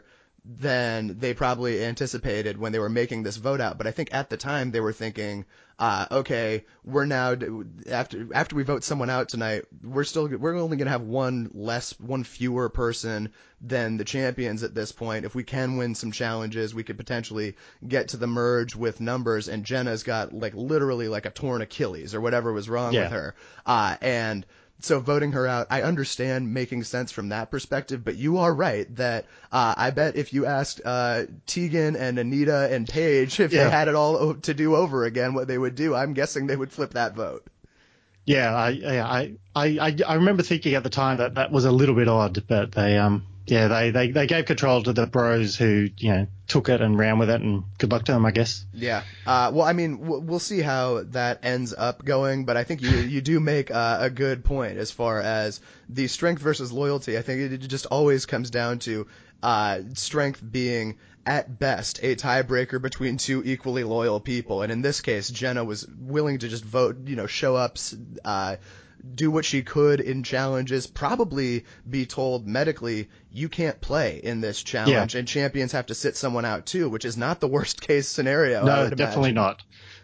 than they probably anticipated when they were making this vote out. But I think at the time they were thinking, uh, okay, we're now after after we vote someone out tonight, we're still we're only going to have one less, one fewer person than the champions at this point. If we can win some challenges, we could potentially get to the merge with numbers. And Jenna's got like literally like a torn Achilles or whatever was wrong Yeah. with her, uh, and. So voting her out, I understand making sense from that perspective, but you are right that uh, I bet if you asked uh, Tegan and Anita and Paige if Yeah. they had it all o- to do over again, what they would do, I'm guessing they would flip that vote. Yeah, I, I, I, I, I remember thinking at the time that that was a little bit odd, but they, um, yeah, they, they, they gave control to the bros who, you know, took it and ran with it, and good luck to them, I guess. Yeah. Uh, well, I mean, w- we'll see how that ends up going, but I think you you do make uh, a good point as far as the strength versus loyalty. I think it, it just always comes down to uh, strength being at best a tiebreaker between two equally loyal people, and in this case, Jenna was willing to just vote, you know, show up. Uh, do what she could in challenges, probably be told medically, you can't play in this challenge, Yeah. and champions have to sit someone out too, which is not the worst case scenario. I No, would definitely imagine. not.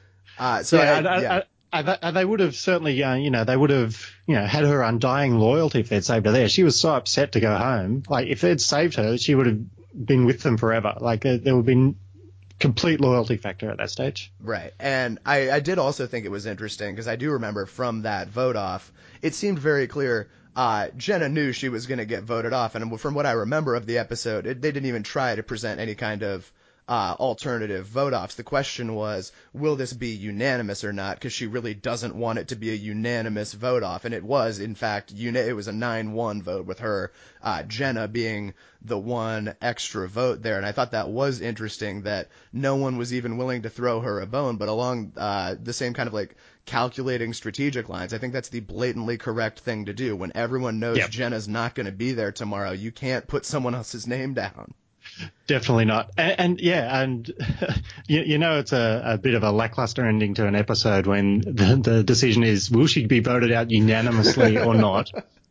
Uh, so yeah, I, and, I- yeah. I- I- I- they would have certainly, uh, you know, they would have, you know, had her undying loyalty if they'd saved her there. She was so upset to go home. Like, if they'd saved her, she would have been with them forever. Like, there, there would have been complete loyalty factor at that stage. Right. And I, I did also think it was interesting because I do remember from that vote off, it seemed very clear uh, Jenna knew she was going to get voted off. And from what I remember of the episode, it, they didn't even try to present any kind of uh, alternative vote offs. The question was, will this be unanimous or not? Because she really doesn't want it to be a unanimous vote off. And it was, in fact, uni- it was a nine one vote with her, uh, Jenna being the one extra vote there. And I thought that was interesting that no one was even willing to throw her a bone, but along uh, the same kind of like calculating strategic lines. I think that's the blatantly correct thing to do. When everyone knows Yep. Jenna's not going to be there tomorrow, you can't put someone else's name down. Definitely not. And, and yeah, and you, you know, it's a, a bit of a lackluster ending to an episode when the, the decision is, will she be voted out unanimously or not?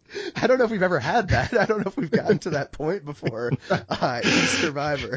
I don't know if we've ever had that. I don't know if we've gotten to that point before uh, in Survivor.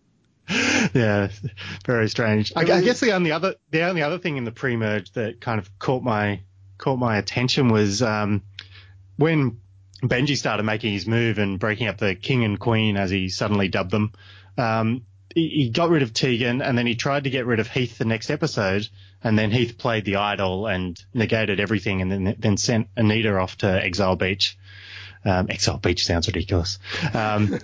Yeah, very strange. I, I guess the only other the only other thing in the pre-merge that kind of caught my caught my attention was um, when Benji started making his move and breaking up the king and queen, as he suddenly dubbed them. Um, he, he got rid of Tegan, and then he tried to get rid of Heath the next episode, and then Heath played the idol and negated everything, and then then sent Anita off to Exile Beach. Um, Exile Beach sounds ridiculous. Um,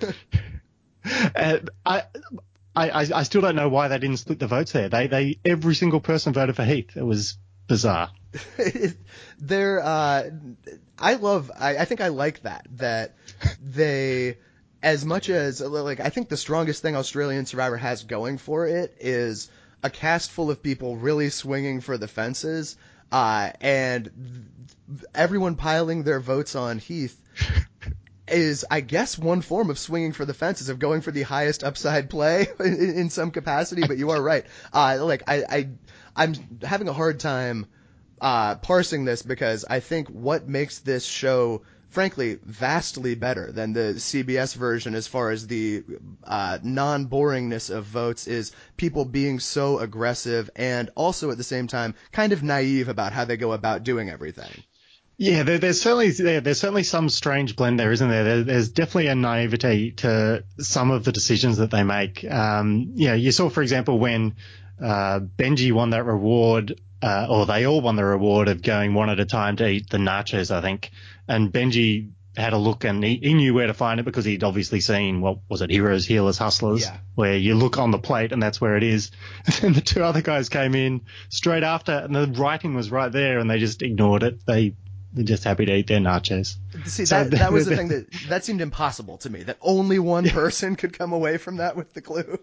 uh, I, I, I still don't know why they didn't split the votes there. They, they, every single person voted for Heath. It was bizarre. They're, uh, I love, I, I think I like that, that they, as much as, like, I think the strongest thing Australian Survivor has going for it is a cast full of people really swinging for the fences, uh, and everyone piling their votes on Heath is, I guess, one form of swinging for the fences, of going for the highest upside play in, in some capacity, but you are right. Uh, like, I, I, I'm having a hard time Uh, parsing this, because I think what makes this show, frankly, vastly better than the C B S version as far as the uh, non-boringness of votes is people being so aggressive and also at the same time kind of naive about how they go about doing everything. Yeah, there, there's certainly there, there's certainly some strange blend there, isn't there? there? There's definitely a naivety to some of the decisions that they make. Um, you know, you saw, for example, when uh, Benji won that reward. Uh, or they all won the reward of going one at a time to eat the nachos, I think. And Benji had a look and he, he knew where to find it because he'd obviously seen, what was it, Heroes, Healers, Hustlers, yeah. where you look on the plate and that's where it is. And the two other guys came in straight after and the writing was right there and they just ignored it. They, they're just happy to eat their nachos. See, so that, that was the thing that, that seemed impossible to me, that only one person could come away from that with the clue.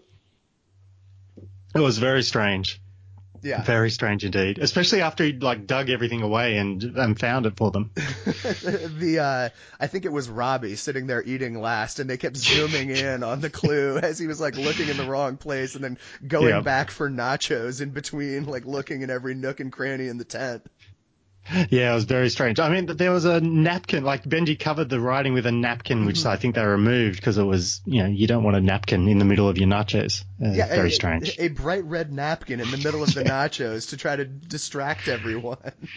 It was very strange. Yeah. Very strange indeed, especially after he like dug everything away and and found it for them. the uh, I think it was Robbie sitting there eating last, and they kept zooming in on the clue as he was like looking in the wrong place and then going yep. back for nachos in between, like looking in every nook and cranny in the tent. Yeah, it was very strange. I mean, there was a napkin, like Benji covered the writing with a napkin, which mm-hmm. I think they removed because it was, you know, you don't want a napkin in the middle of your nachos. Uh, yeah, very a, strange. A bright red napkin in the middle of the nachos to try to distract everyone.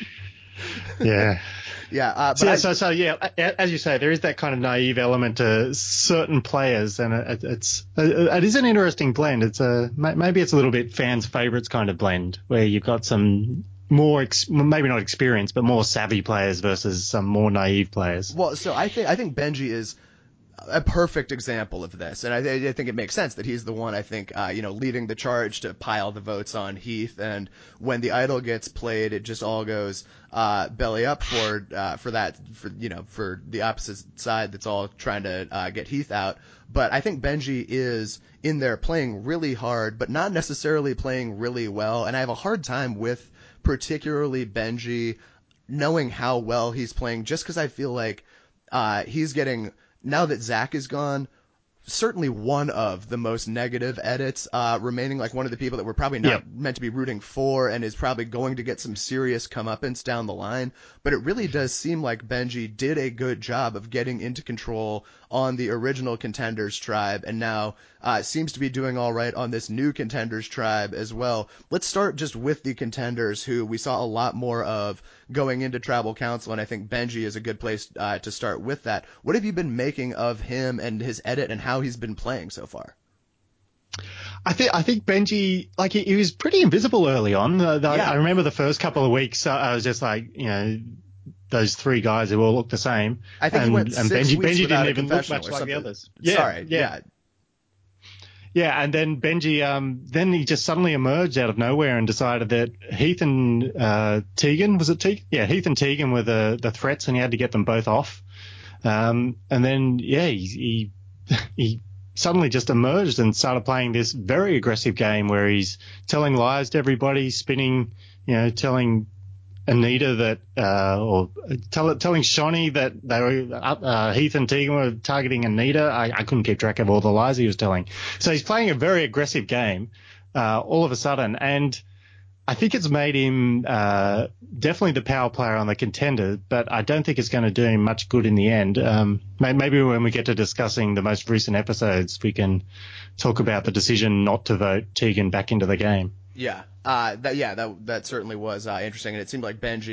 yeah. Yeah. Uh, but so, yeah I, so, so, yeah, as you say, there is that kind of naive element to certain players, and it, it's it is an interesting blend. It's a maybe it's a little bit fans' favorites kind of blend where you've got some more, ex- maybe not experienced, but more savvy players versus some more naive players. Well, so I think I think Benji is a perfect example of this, and I, I think it makes sense that he's the one, I think, uh, you know, leading the charge to pile the votes on Heath. And when the idol gets played, it just all goes uh, belly up for uh, for that, for you know, for the opposite side that's all trying to uh, get Heath out. But I think Benji is in there playing really hard, but not necessarily playing really well. And I have a hard time with particularly Benji knowing how well he's playing, just because I feel like uh, he's getting, now that Zach is gone, certainly one of the most negative edits, uh, remaining, like one of the people that we're probably not yep. meant to be rooting for and is probably going to get some serious comeuppance down the line. But it really does seem like Benji did a good job of getting into control on the original Contenders tribe, and now uh, seems to be doing all right on this new Contenders tribe as well. Let's start just with the Contenders, who we saw a lot more of going into Tribal Council, and I think Benji is a good place uh, to start with that. What have you been making of him and his edit and how he's been playing so far? I think I think Benji, like he, he was pretty invisible early on. Uh, the, yeah. I remember the first couple of weeks, uh, I was just like, you know, those three guys who all look the same. I think and, he went and six Benji, weeks Benji without didn't a even look confessional much or like something. the others. Yeah, Sorry, yeah. yeah. Yeah, and then Benji, um, then he just suddenly emerged out of nowhere and decided that Heath and uh, Tegan, was it Tegan? Yeah, Heath and Tegan were the, the threats, and he had to get them both off. Um, and then, yeah, he, he he suddenly just emerged and started playing this very aggressive game where he's telling lies to everybody, spinning, you know, telling Anita that, uh, or tell, telling Shawnee that they were, uh, Heath and Tegan were targeting Anita. I, I couldn't keep track of all the lies he was telling. So he's playing a very aggressive game, uh, all of a sudden. And I think it's made him, uh, definitely the power player on the Contender, but I don't think it's going to do him much good in the end. Um, maybe when we get to discussing the most recent episodes, we can talk about the decision not to vote Tegan back into the game. Yeah, uh, that yeah, that that certainly was uh, interesting, and it seemed like Benji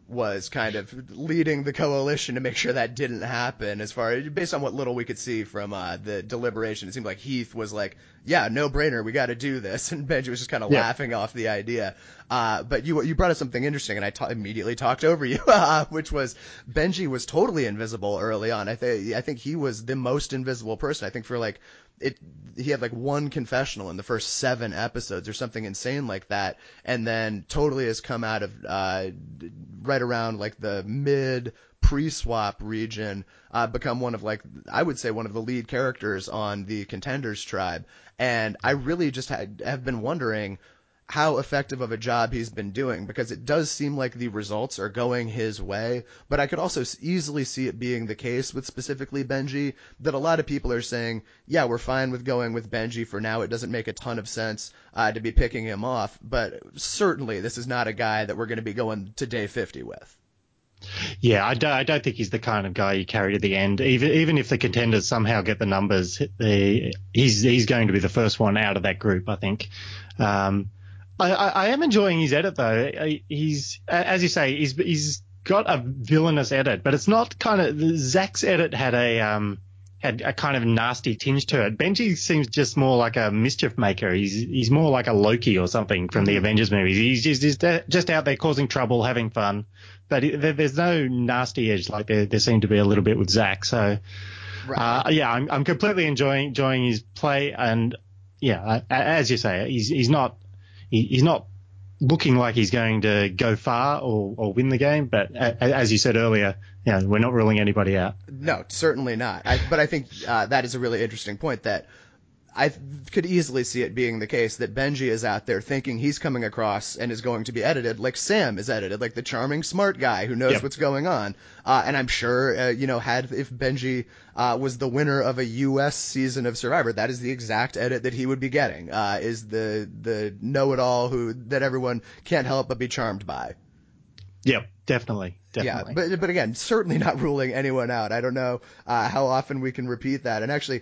was kind of leading the coalition to make sure that didn't happen. As far as based on what little we could see from uh, the deliberation, it seemed like Heath was like, "Yeah, no brainer, we got to do this," and Benji was just kind of Yeah. laughing off the idea. Uh, but you you brought up something interesting, and I ta- immediately talked over you, uh, which was Benji was totally invisible early on. I think I think he was the most invisible person. I think for like it, he had like one confessional in the first seven episodes or something insane like that, and then totally has come out of uh, right around like the mid pre-swap region, uh, become one of like I would say one of the lead characters on the Contenders tribe, and I really just had, have been wondering how effective of a job he's been doing, because it does seem like the results are going his way, but I could also easily see it being the case with specifically Benji that a lot of people are saying, yeah, we're fine with going with Benji for now. It doesn't make a ton of sense uh, to be picking him off, but certainly this is not a guy that we're going to be going to day fifty with. Yeah, I don't, I don't think he's the kind of guy you carry to the end. Even even if the Contenders somehow get the numbers, they, he's he's going to be the first one out of that group, I think. Um, I, I, I am enjoying his edit though. He's, as you say, he's he's got a villainous edit, but it's not kind of Zach's edit had a um had a kind of nasty tinge to it. Benji seems just more like a mischief maker. He's he's more like a Loki or something from mm-hmm. the Avengers movies. He's just he's just out there causing trouble, having fun, but it, there's no nasty edge like there there seemed to be a little bit with Zach. So right. uh, yeah, I'm I'm completely enjoying enjoying his play, and yeah, as you say, he's he's not. He's not looking like he's going to go far or, or win the game, but as you said earlier, you know, we're not ruling anybody out. No, certainly not. I, but I think uh, that is a really interesting point that I could easily see it being the case that Benji is out there thinking he's coming across and is going to be edited like Sam is edited, like the charming, smart guy who knows yep. what's going on. Uh, and I'm sure, uh, you know, had if Benji uh, was the winner of a U S season of Survivor, that is the exact edit that he would be getting. Uh, is the the know-it-all who that everyone can't help but be charmed by. Yep, definitely. Definitely. Yeah, but but again, certainly not ruling anyone out. I don't know uh, how often we can repeat that. And actually,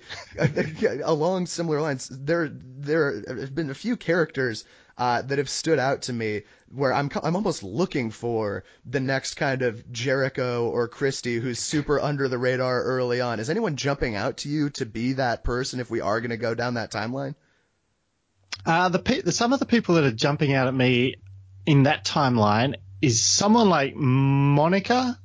along similar lines, there there have been a few characters uh, that have stood out to me where I'm I'm almost looking for the next kind of Jericho or Christy who's super under the radar early on. Is anyone jumping out to you to be that person if we are going to go down that timeline? Uh, the, the some of the people that are jumping out at me in that timeline is someone like Monica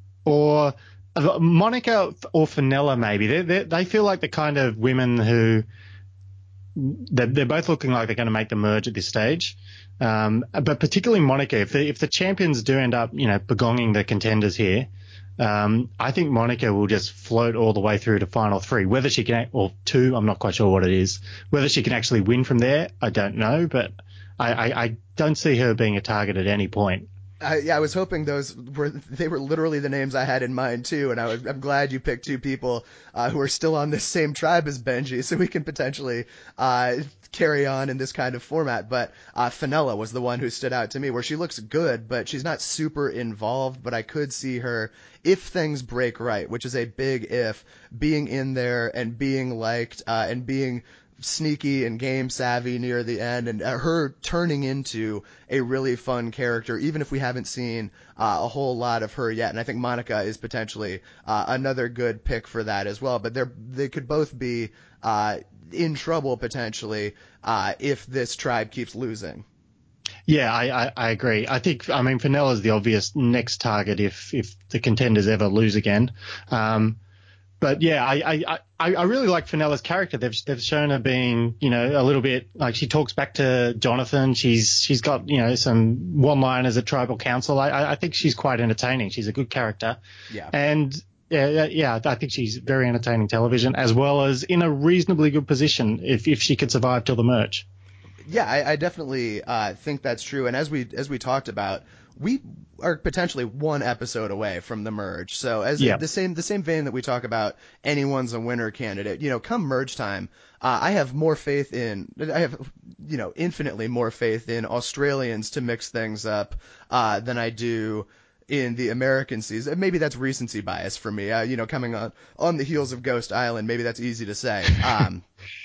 or uh, Monica or Fenella maybe. They they they feel like the kind of women who they're, they're both looking like they're going to make the merge at this stage. Um, but particularly Monica, if the, if the champions do end up, you know, begonging the Contenders here, um, I think Monica will just float all the way through to final three. Whether she can, or two, I'm not quite sure what it is. Whether she can actually win from there, I don't know. But I, I, I don't see her being a target at any point. I, yeah, I was hoping those were they were literally the names I had in mind too, and I was, I'm glad you picked two people uh, who are still on this same tribe as Benji, so we can potentially uh, carry on in this kind of format. But uh, Fenella was the one who stood out to me, where she looks good, but she's not super involved. But I could see her, if things break right, which is a big if, being in there and being liked uh, and being sneaky and game savvy near the end, and uh, her turning into a really fun character, even if we haven't seen uh, a whole lot of her yet. And I think Monica is potentially uh, another good pick for that as well. But they're they could both be uh, in trouble potentially uh, if this tribe keeps losing. Yeah, I, I, I agree. I think, I mean, Fenella's the obvious next target if if the Contenders ever lose again. Um, But yeah, I, I, I, I really like Fenella's character. They've they've shown her being, you know, a little bit like she talks back to Jonathan. She's she's got, you know, some one-liners at tribal council. I I think she's quite entertaining. She's a good character. Yeah. And yeah, yeah, I think she's very entertaining television, as well as in a reasonably good position if if she could survive till the merge. Yeah, I, I definitely uh, think that's true. And as we as we talked about, we are potentially one episode away from the merge. So as yeah. the same the same vein that we talk about anyone's a winner candidate, you know, come merge time, uh, I have more faith in I have you know infinitely more faith in Australians to mix things up uh, than I do in the American season. Maybe that's recency bias for me. Uh, you know, coming on on the heels of Ghost Island, maybe that's easy to say. Um,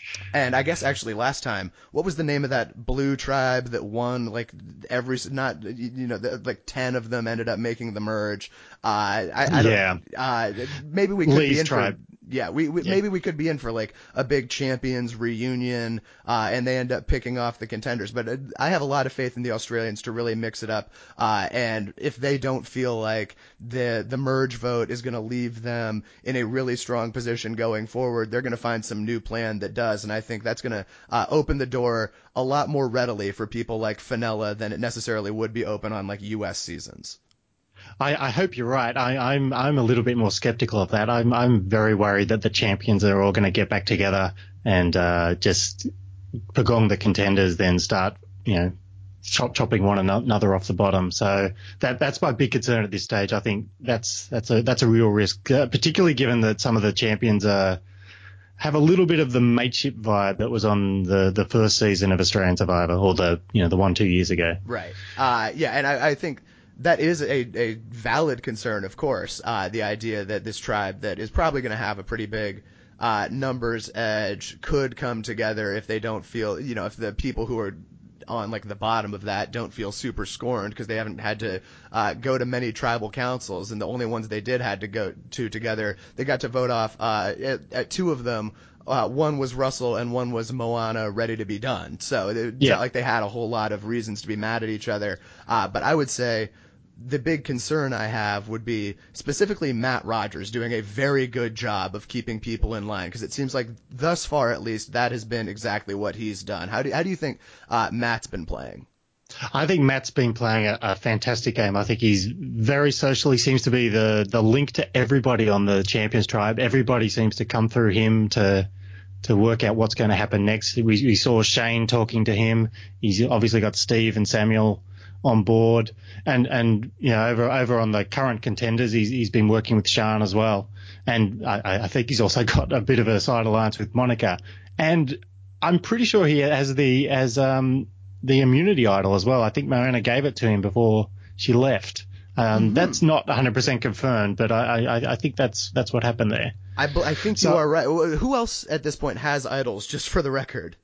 And I guess actually last time, what was the name of that blue tribe that won? Like every not you know the, like ten of them ended up making the merge. Uh, I, I don't. Yeah. Uh, maybe we could Lee's be in tribe. for. Yeah, we, we Yeah. maybe we could be in for like a big champions reunion, uh, and they end up picking off the contenders. But uh, I have a lot of faith in the Australians to really mix it up. Uh, and if they don't feel like the the merge vote is going to leave them in a really strong position going forward, they're going to find some new plan that does. And I think that's going to uh, open the door a lot more readily for people like Fenella than it necessarily would be open on like U S seasons. I, I hope you're right. I, I'm I'm a little bit more skeptical of that. I'm I'm very worried that the champions are all going to get back together and uh, just pagong the contenders, then start you know chop, chopping one another off the bottom. So that that's my big concern at this stage. I think that's that's a that's a real risk, uh, particularly given that some of the champions are. Have a little bit of the mateship vibe that was on the, the first season of Australian Survivor, or the you know the one two years ago. Right. Uh, yeah, and I, I think that is a, a valid concern, of course. Uh, the idea that this tribe that is probably going to have a pretty big uh, numbers edge could come together if they don't feel, you know, if the people who are on like the bottom of that don't feel super scorned because they haven't had to uh, go to many tribal councils, and the only ones they did had to go to together, they got to vote off uh, at, at two of them. Uh, one was Russell and one was Moana Ready to Be Done. So it's Yeah. not like they had a whole lot of reasons to be mad at each other. Uh, but I would say the big concern I have would be specifically Matt Rogers doing a very good job of keeping people in line, because it seems like thus far at least that has been exactly what he's done. How do how do you think uh, Matt's been playing? I think Matt's been playing a, a fantastic game. I think he's very social. He seems to be the, the link to everybody on the Champions tribe. Everybody seems to come through him to to work out what's going to happen next. We, we saw Shane talking to him. He's obviously got Steve and Samuel on board, and and you know over over on the current contenders, he's he's been working with Sean as well, and I, I think he's also got a bit of a side alliance with Monica, and I'm pretty sure he has the as um the immunity idol as well. I think Moana gave it to him before she left. Um, Mm-hmm. That's not one hundred percent confirmed, but I, I I think that's that's what happened there. I, I think So- you are right. Who else at this point has idols, just for the record?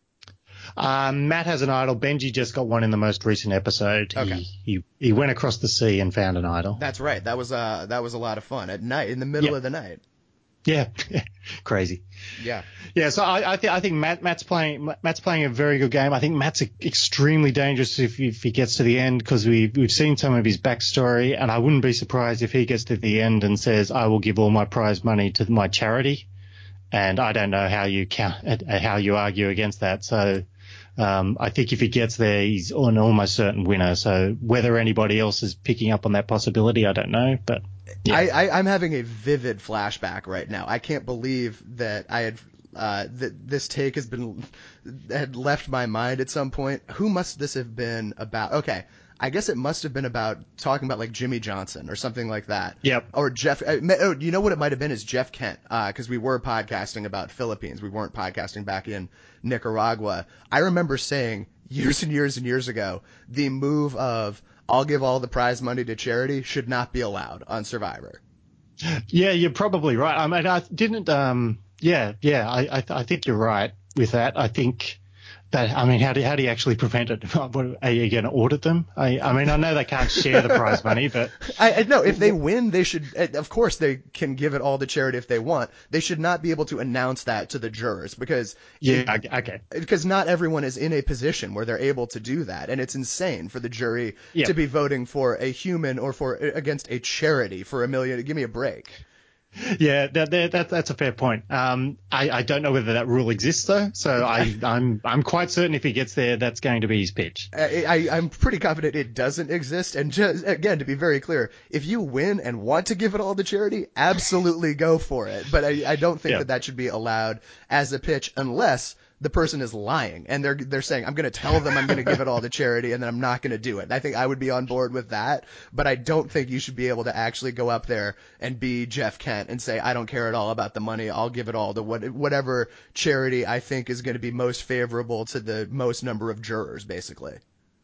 Um, Matt has an idol. Benji just got one in the most recent episode. Okay. He, he he went across the sea and found an idol. That's right. That was uh that was a lot of fun at night, in the middle Yeah. of the night. Yeah, crazy. Yeah. Yeah, so I, I think I think Matt Matt's playing Matt's playing a very good game. I think Matt's extremely dangerous if, if he gets to the end, because we we've seen some of his backstory, and I wouldn't be surprised if he gets to the end and says, "I will give all my prize money to my charity," and I don't know how you count how you argue against that. So. Um, I think if he gets there, he's an almost certain winner. So whether anybody else is picking up on that possibility, I don't know. But yeah. I, I, I'm having a vivid flashback right now. I can't believe that I had uh, that this take has been had left my mind at some point. Who must this have been about? Okay, I guess it must have been about talking about like Jimmy Johnson or something like that. Yep. Or Jeff. Uh, oh, you know what it might have been is Jeff Kent, because uh, we were podcasting about Philippines. We weren't podcasting back in Nicaragua. I remember saying years and years and years ago, the move of I'll give all the prize money to charity should not be allowed on Survivor. Yeah, you're probably right. I mean, I didn't. Um, yeah, yeah. I, I, I think you're right with that. I think that. I mean, how do how do you actually prevent it? What, are you going to audit them? I, I mean, I know they can't share the prize money, but I, I no. If they win, they should. Of course, they can give it all to charity if they want. They should not be able to announce that to the jurors, because yeah, okay. because not everyone is in a position where they're able to do that, and it's insane for the jury Yeah. to be voting for a human or for against a charity for a million. Give me a break. Yeah, that, that, that that's a fair point. Um, I, I don't know whether that rule exists though, so I, I'm I'm quite certain if he gets there, that's going to be his pitch. I, I, I'm pretty confident it doesn't exist. And just again, to be very clear, if you win and want to give it all to charity, absolutely go for it. But I, I don't think Yeah. that that should be allowed as a pitch unless the person is lying and they're they're saying, I'm going to tell them I'm going to give it all to charity and then I'm not going to do it. I think I would be on board with that, but I don't think you should be able to actually go up there and be Jeff Kent and say, I don't care at all about the money. I'll give it all to what, whatever charity I think is going to be most favorable to the most number of jurors, basically.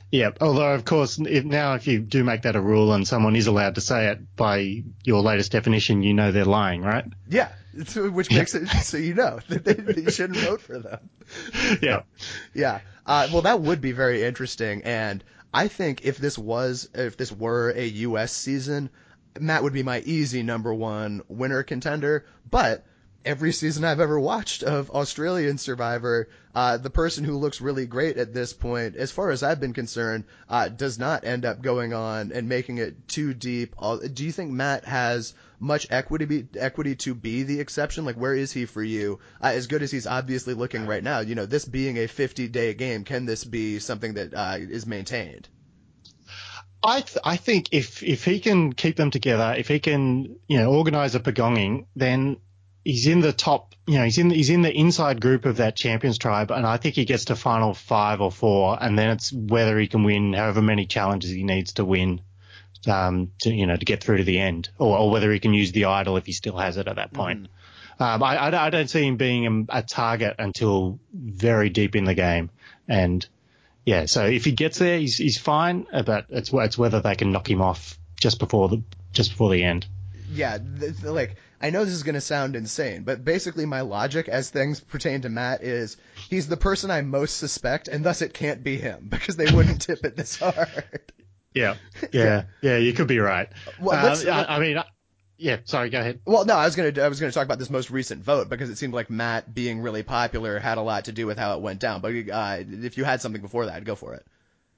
Yeah, although of course if now if you do make that a rule and someone is allowed to say it by your latest definition, you know they're lying, right? Yeah, which makes it so you know that, they, that you shouldn't vote for them. Yeah. Yeah. Uh, well, that would be very interesting, and I think if this was if this were a U S season, Matt would be my easy number one winner contender. But every season I've ever watched of Australian Survivor, uh, the person who looks really great at this point, as far as I've been concerned, uh, does not end up going on and making it too deep. Do you think Matt has much equity be, equity to be the exception? Like, where is he for you? Uh, as good as he's obviously looking right now, you know, this being a fifty-day game, can this be something that uh, is maintained? I th- I think if if he can keep them together, if he can you know organize a pagonging, then he's in the top. You know he's in he's in the inside group of that champions tribe, and I think he gets to final five or four, and then it's whether he can win however many challenges he needs to win, um, to you know to get through to the end, or, or whether he can use the idol if he still has it at that point. Mm-hmm. Um, I, I I don't see him being a, a target until very deep in the game, and. Yeah, so if he gets there, he's he's fine, but it's it's whether they can knock him off just before the just before the end. Yeah, th- th- like I know this is going to sound insane, but basically my logic as things pertain to Matt is he's the person I most suspect, and thus it can't be him because they wouldn't tip it this hard. Yeah, yeah, yeah, yeah you could be right. Well, let's, uh, I, I mean. Yeah, sorry, go ahead. Well, no, I was gonna I was gonna talk about this most recent vote because it seemed like Matt being really popular had a lot to do with how it went down. But uh, if you had something before that, go for it.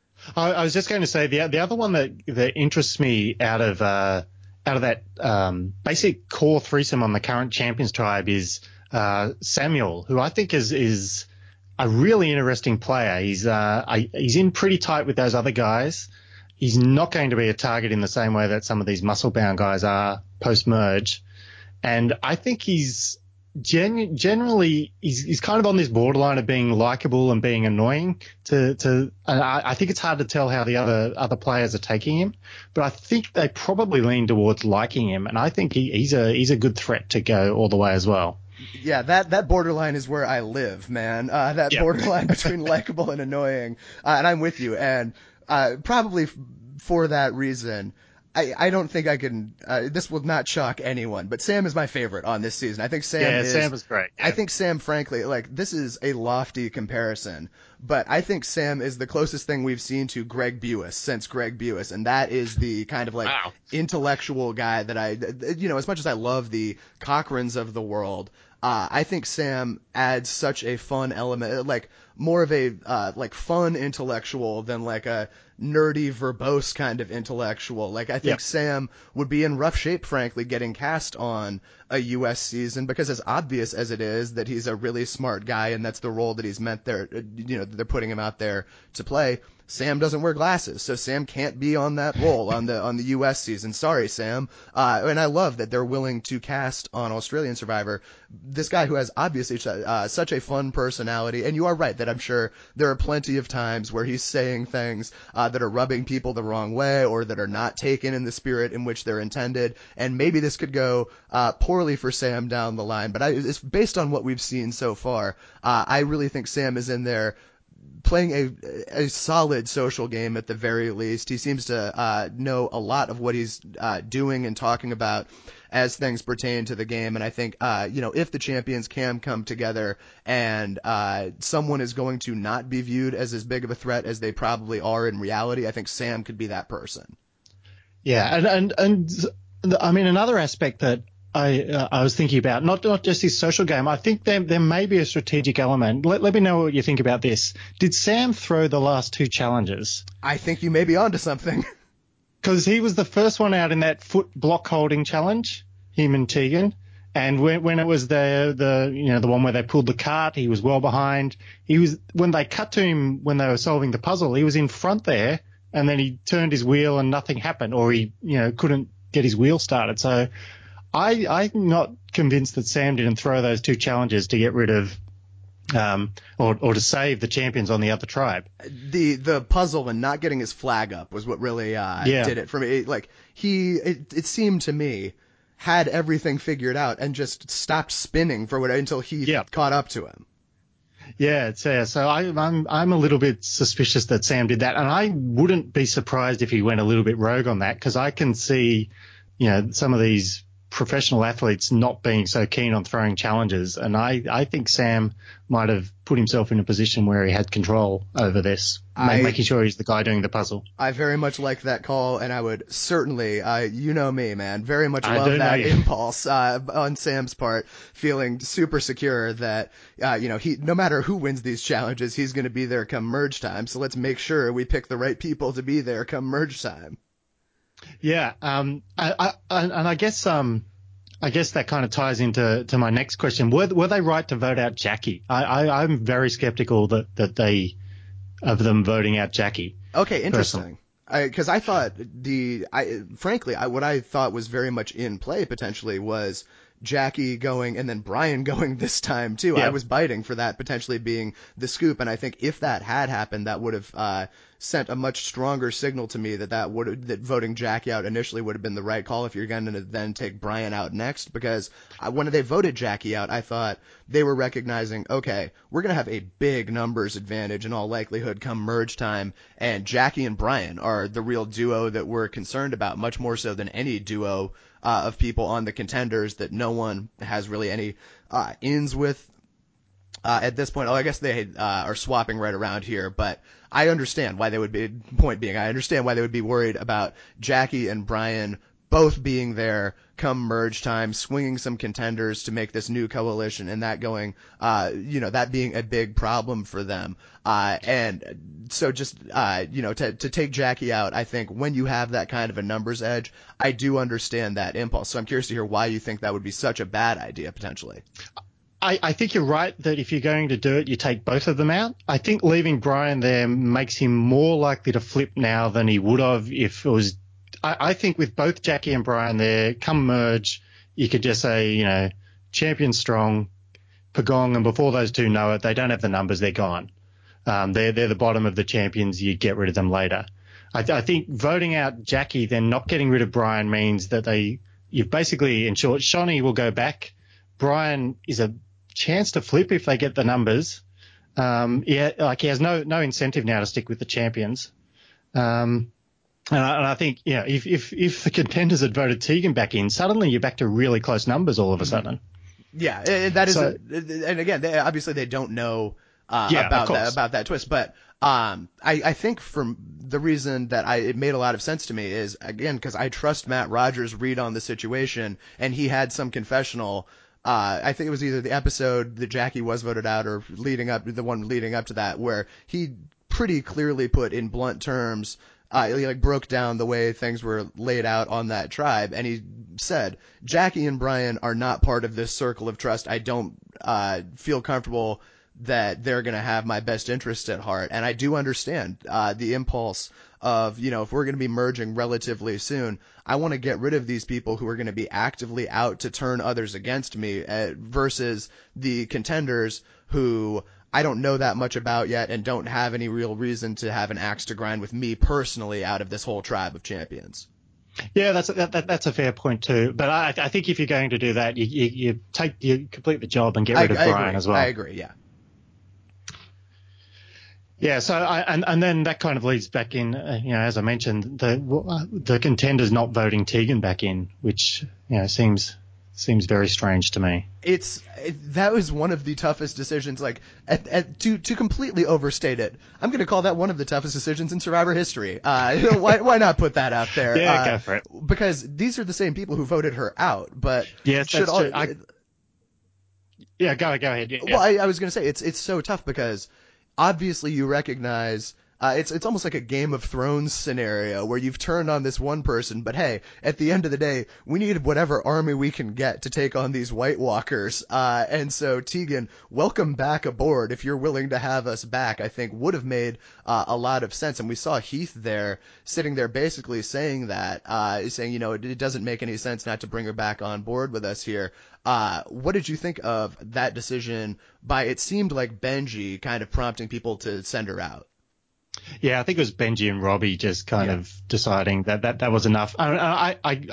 I, I was just going to say the the other one that that interests me out of uh, out of that um, basic core threesome on the current Champions Tribe is uh, Samuel, who I think is is a really interesting player. He's uh, I, he's in pretty tight with those other guys. He's not going to be a target in the same way that some of these muscle-bound guys are post-merge. And I think he's gen- generally, he's, he's kind of on this borderline of being likable and being annoying to, to and I, I think it's hard to tell how the other, other players are taking him, but I think they probably lean towards liking him. And I think he, he's a, he's a good threat to go all the way as well. Yeah, that, that borderline is where I live, man. Uh, that yep. borderline between likable and annoying. Uh, and I'm with you. And, Uh, probably f- for that reason, I, I don't think I can. Uh, this will not shock anyone, but Sam is my favorite on this season. I think Sam yeah, is. Sam is great. Yeah. I think Sam, frankly, like this is a lofty comparison, but I think Sam is the closest thing we've seen to Greg Buis since Greg Buis, and that is the kind of like wow. intellectual guy that I, you know, as much as I love the Cochrans of the world. Uh, I think Sam adds such a fun element, like more of a uh, like fun intellectual than like a nerdy, verbose kind of intellectual. Like I think yep. Sam would be in rough shape, frankly, getting cast on a U S season because as obvious as it is that he's a really smart guy and that's the role that he's meant there, you know, they're putting him out there to play. Sam doesn't wear glasses, so Sam can't be on that role on the on the U S season. Sorry, Sam. Uh, and I love that they're willing to cast on Australian Survivor this guy who has obviously uh, such a fun personality. And you are right that I'm sure there are plenty of times where he's saying things uh, that are rubbing people the wrong way or that are not taken in the spirit in which they're intended. And maybe this could go uh, poorly for Sam down the line. But I, it's based on what we've seen so far. Uh, I really think Sam is in there playing a, a solid social game at the very least. He seems to uh, know a lot of what he's uh, doing and talking about as things pertain to the game. And I think, uh, you know, if the champions can come together and uh, someone is going to not be viewed as as big of a threat as they probably are in reality, I think Sam could be that person. Yeah, and and, and I mean, another aspect that I uh, I was thinking about, not not just his social game. I think there there may be a strategic element. Let let me know what you think about this. Did Sam throw the last two challenges? I think you may be onto something. Because he was the first one out in that foot block holding challenge, him and Tegan. And when when it was the the you know the one where they pulled the cart, he was well behind. He was when they cut to him when they were solving the puzzle, he was in front there, and then he turned his wheel and nothing happened, or he you know couldn't get his wheel started. So I, I'm not convinced that Sam didn't throw those two challenges to get rid of, um, or, or to save the champions on the other tribe. The the puzzle and not getting his flag up was what really uh, yeah. did it for me. Like he, it, it seemed to me, had everything figured out and just stopped spinning for what until he yeah. caught up to him. Yeah, it's yeah. So I, I'm I'm a little bit suspicious that Sam did that, and I wouldn't be surprised if he went a little bit rogue on that, because I can see, you know, some of these professional athletes not being so keen on throwing challenges, and I I think Sam might have put himself in a position where he had control over this, ma- I making sure he's the guy doing the puzzle. I very much like that call, and I would certainly, uh, you know me, man, very much I love do know that you. impulse uh, on Sam's part, feeling super secure that, uh, you know, he no matter who wins these challenges, he's going to be there come merge time. So let's make sure we pick the right people to be there come merge time. Yeah, um, I, I, and I guess um, I guess that kind of ties into to my next question. Were were they right to vote out Jackie? I, I I'm very skeptical that that they of them voting out Jackie. Okay, Personally. interesting. Because I, I thought the, I frankly, I, what I thought was very much in play potentially was Jackie going and then Brian going this time too. I Yeah. was biting for that potentially being the scoop, and I think if that had happened, that would have uh, sent a much stronger signal to me that that would that voting Jackie out initially would have been the right call if you're going to then take Brian out next. Because I, when they voted Jackie out, I thought they were recognizing, okay, we're going to have a big numbers advantage in all likelihood come merge time, and Jackie and Brian are the real duo that we're concerned about, much more so than any duo uh, of people on the contenders that no one has really any uh, ins with uh, at this point. Oh, I guess they uh, are swapping right around here, but I understand why they would be, point being, I understand why they would be worried about Jackie and Brian both being there come merge time, swinging some contenders to make this new coalition, and that going, uh, you know, that being a big problem for them. Uh, and so just, uh, you know, to, to take Jackie out, I think when you have that kind of a numbers edge, I do understand that impulse. So I'm curious to hear why you think that would be such a bad idea, potentially. I, I think you're right that if you're going to do it, you take both of them out. I think leaving Brian there makes him more likely to flip now than he would have if it was. I, I think with both Jackie and Brian there, come merge, you could just say, you know, champion strong, Pagong, and before those two know it, they don't have the numbers, they're gone. Um, they're they're the bottom of the champions. You get rid of them later. I, th- I think voting out Jackie, then not getting rid of Brian, means that they you've basically ensured Shawnee will go back. Brian is a chance to flip if they get the numbers. Um, yeah, like he has no no incentive now to stick with the champions. Um, and I, and I think yeah, if if if the contenders had voted Tegan back in, suddenly you're back to really close numbers all of a sudden. Yeah, and that is, So, a, and again, they, obviously they don't know uh, yeah, of about that course. about that twist, but um, I, I think from the reason that I it made a lot of sense to me is again because I trust Matt Rogers' read on the situation, and he had some confessional. Uh, I think it was either the episode that Jackie was voted out or leading up the one leading up to that where he pretty clearly put in blunt terms. Uh, he like broke down the way things were laid out on that tribe, and he said Jackie and Brian are not part of this circle of trust. I don't uh, feel comfortable that they're going to have my best interest at heart, and I do understand uh, the impulse of, you know, if we're going to be merging relatively soon, I want to get rid of these people who are going to be actively out to turn others against me uh, versus the contenders who I don't know that much about yet and don't have any real reason to have an axe to grind with me personally out of this whole tribe of champions. Yeah, that's that, that, that's a fair point too. But I, I think if you're going to do that, you, you, you take you complete the job and get rid I, of I Brian agree. as well. I agree. Yeah. Yeah, so I, and and then that kind of leads back in, uh, you know, as I mentioned, the the contenders not voting Tegan back in, which you know seems seems very strange to me. It's it, that was one of the toughest decisions. Like at, at, to to completely overstate it, I'm going to call that one of the toughest decisions in Survivor history. Uh, why why not put that out there? Yeah, uh, go for it. Because these are the same people who voted her out, but Yes, should that's all. true. I, yeah, go go ahead. Yeah, Well, I, I was going to say it's it's so tough because obviously you recognize uh, it's it's almost like a Game of Thrones scenario where you've turned on this one person, but hey, at the end of the day, we need whatever army we can get to take on these White Walkers. Uh, and so Tegan, welcome back aboard. If you're willing to have us back, I think would have made uh, a lot of sense. And we saw Heath there sitting there basically saying that, uh, saying, you know, it, it doesn't make any sense not to bring her back on board with us here. Uh, what did you think of that decision by, it seemed like Benji kind of prompting people to send her out? Yeah, I think it was Benji and Robbie just kind Yeah. of deciding that that, that was enough. I, I, I, I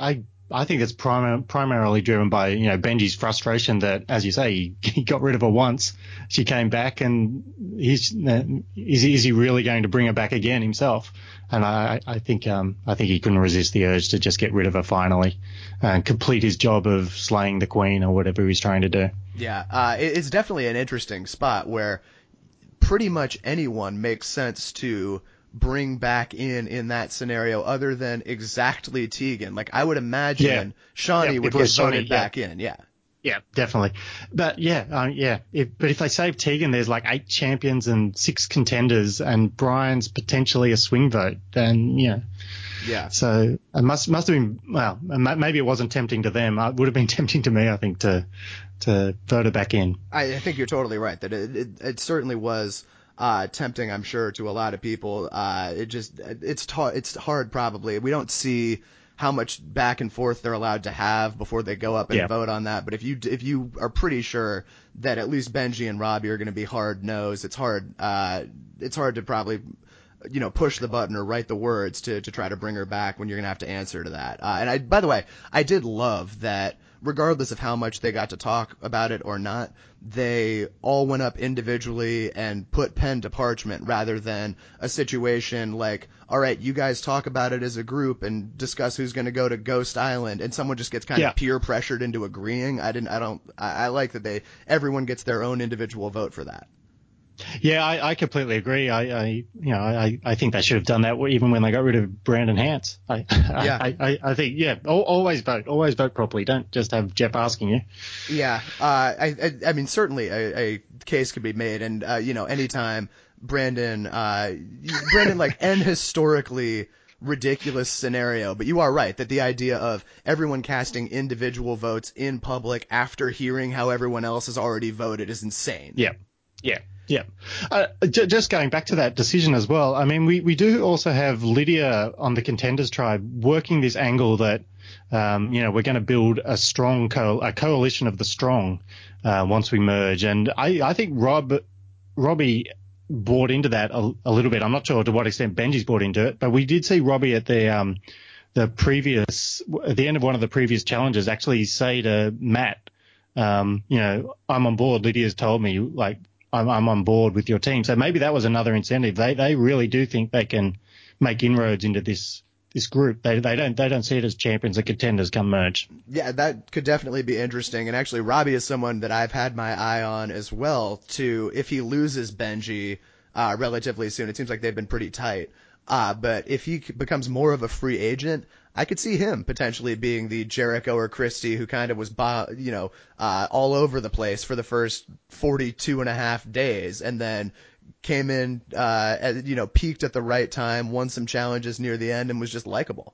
I think it's prim- primarily driven by, you know, Benji's frustration that, as you say, he, he got rid of her once. She came back, and he's uh, is, is he really going to bring her back again himself? And I, I think um, I think he couldn't resist the urge to just get rid of her finally and complete his job of slaying the queen or whatever he was trying to do. Yeah, uh, it, it's definitely an interesting spot where pretty much anyone makes sense to bring back in in that scenario other than exactly Tegan. Like, I would imagine Yeah. Shawnee Yeah, would it get was voted Shawnee, yeah. back in. Yeah. Yeah, definitely. But yeah, uh, yeah. If, but if they save Tegan, there's like eight champions and six contenders, and Brian's potentially a swing vote. Then yeah. Yeah. So it must must have been, well, maybe it wasn't tempting to them. It would have been tempting to me, I think, to to vote her back in. I, I think you're totally right that it, it, it certainly was uh, tempting, I'm sure, to a lot of people. Uh, it just it's ta- it's hard probably. We don't see how much back and forth they're allowed to have before they go up and Yeah. vote on that. But if you if you are pretty sure that at least Benji and Robbie are going to be hard nosed, it's hard uh, it's hard to probably you know push the button or write the words to to try to bring her back when you're going to have to answer to that. Uh, and I by the way, I did love that. Regardless of how much they got to talk about it or not, they all went up individually and put pen to parchment rather than a situation like, all right, you guys talk about it as a group and discuss who's going to go to Ghost Island, and someone just gets kind Yeah. of peer pressured into agreeing. I didn't, I don't, I, I like that they, everyone gets their own individual vote for that. Yeah, I, I completely agree. I, I, you know, I, I think they should have done that even when they got rid of Brandon Hance. I, Yeah. I, I, I think, yeah, always vote, always vote properly. Don't just have Jeff asking you. Yeah, uh, I, I, I mean, certainly a, a case could be made, and uh, you know, anytime Brandon, uh, Brandon, like, an historically ridiculous scenario, but you are right that the idea of everyone casting individual votes in public after hearing how everyone else has already voted is insane. Yeah, yeah. Yeah. Uh, j- just going back to that decision as well, I mean, we, we do also have Lydia on the Contenders Tribe working this angle that, um, you know, we're going to build a strong co- a coalition of the strong uh, once we merge. And I, I think Rob Robbie bought into that a, a little bit. I'm not sure to what extent Benji's bought into it, but we did see Robbie at the um, the previous at the end of one of the previous challenges actually say to Matt, um, you know, I'm on board. Lydia's told me, like, I'm, I'm on board with your team. So maybe that was another incentive. They they really do think they can make inroads into this this group. They they don't they don't see it as champions and contenders come merge. Yeah, that could definitely be interesting. And actually, Robbie is someone that I've had my eye on as well. To if he loses Benji uh, relatively soon, it seems like they've been pretty tight. Uh, but if he becomes more of a free agent, I could see him potentially being the Jericho or Christie who kind of was, you know, uh, all over the place for the first forty-two and a half days, and then came in, uh, at, you know, peaked at the right time, won some challenges near the end, and was just likable.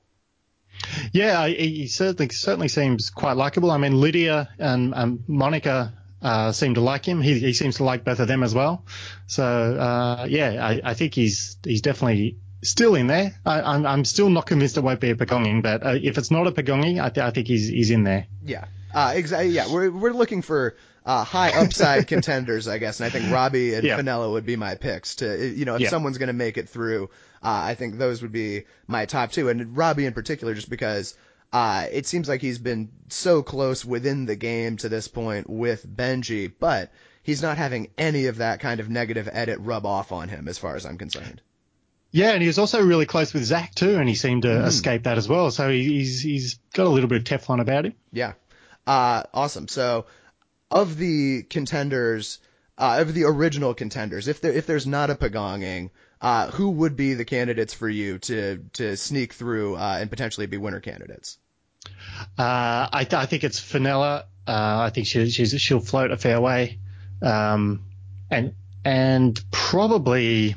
Yeah, he certainly certainly seems quite likable. I mean, Lydia and um, Monica uh, seem to like him. He, he seems to like both of them as well. So uh, yeah, I, I think he's he's definitely still in there. I, I'm I'm still not convinced it won't be a Pagonging, but uh, if it's not a Pagonging, I, th- I think he's he's in there. Yeah, uh, exactly. Yeah, we're we're looking for uh, high upside contenders, I guess, and I think Robbie and Yeah. Fenella would be my picks. To you know, if Yeah. someone's going to make it through, uh, I think those would be my top two, and Robbie in particular, just because uh, it seems like he's been so close within the game to this point with Benji, but he's not having any of that kind of negative edit rub off on him, as far as I'm concerned. Yeah, and he was also really close with Zach too, and he seemed to Mm. escape that as well. So he, he's he's got a little bit of Teflon about him. Yeah. Uh, awesome. So, of the contenders, uh, of the original contenders, if there if there's not a Pagonging, uh, who would be the candidates for you to to sneak through uh, and potentially be winner candidates? Uh, I, th- I think it's Fenella. Uh, I think she, she's she'll float a fair way, um, and and probably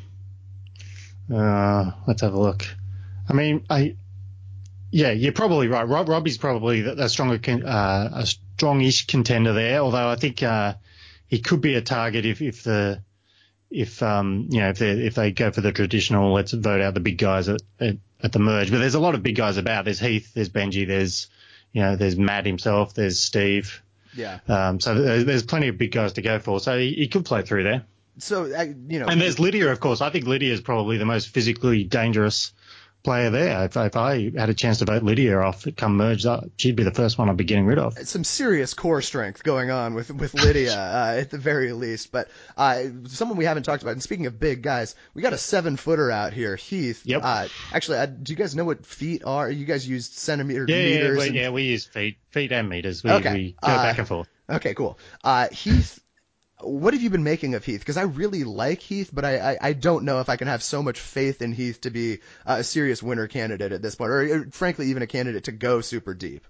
uh, let's have a look. I mean, I yeah, you're probably right. Rob Robbie's probably a stronger con- uh, a strongish contender there. Although I think uh, he could be a target if if the if um you know if they if they go for the traditional let's vote out the big guys at, at at the merge. But there's a lot of big guys about. There's Heath, there's Benji, there's you know there's Matt himself, there's Steve. Yeah. Um, so there's, there's plenty of big guys to go for. So he, he could play through there. So uh, you know, And there's Lydia, of course. I think Lydia is probably the most physically dangerous player there. If, if I had a chance to vote Lydia off come merge, she'd be the first one I'd be getting rid of. Some serious core strength going on with with Lydia uh, at the very least. But uh, someone we haven't talked about, and speaking of big guys, we got a seven footer out here, Heath. Yep. Uh, actually, uh, do you guys know what feet are? You guys use centimeter yeah, meters? Yeah, we, and... yeah, we use feet, feet and meters. We, okay. we go uh, back and forth. Okay, cool. Uh, Heath. What have you been making of Heath? Because I really like Heath, but I, I, I don't know if I can have so much faith in Heath to be a serious winner candidate at this point, or, or frankly, even a candidate to go super deep.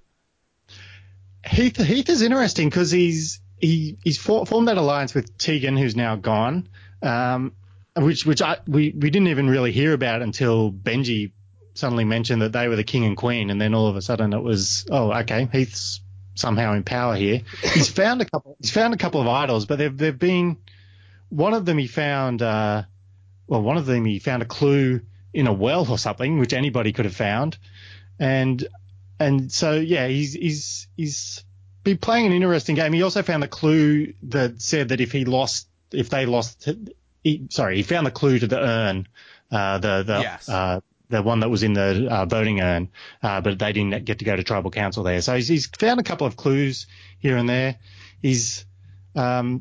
Heath Heath is interesting because he's he he's for, formed that alliance with Tegan, who's now gone, um, which which I we, we didn't even really hear about until Benji suddenly mentioned that they were the king and queen, and then all of a sudden it was, oh, okay, Heath's somehow in power here. He's found a couple. He's found a couple of idols, but they've they've been. One of them he found. Uh, well, one of them he found a clue in a well or something, which anybody could have found, and and so yeah, he's he's he's been playing an interesting game. He also found a clue that said that if he lost, if they lost, he, sorry, he found the clue to the urn, uh, the the. Yes. Uh, the one that was in the uh, voting urn, uh, but they didn't get to go to tribal council there. So he's, he's found a couple of clues here and there. He's, um,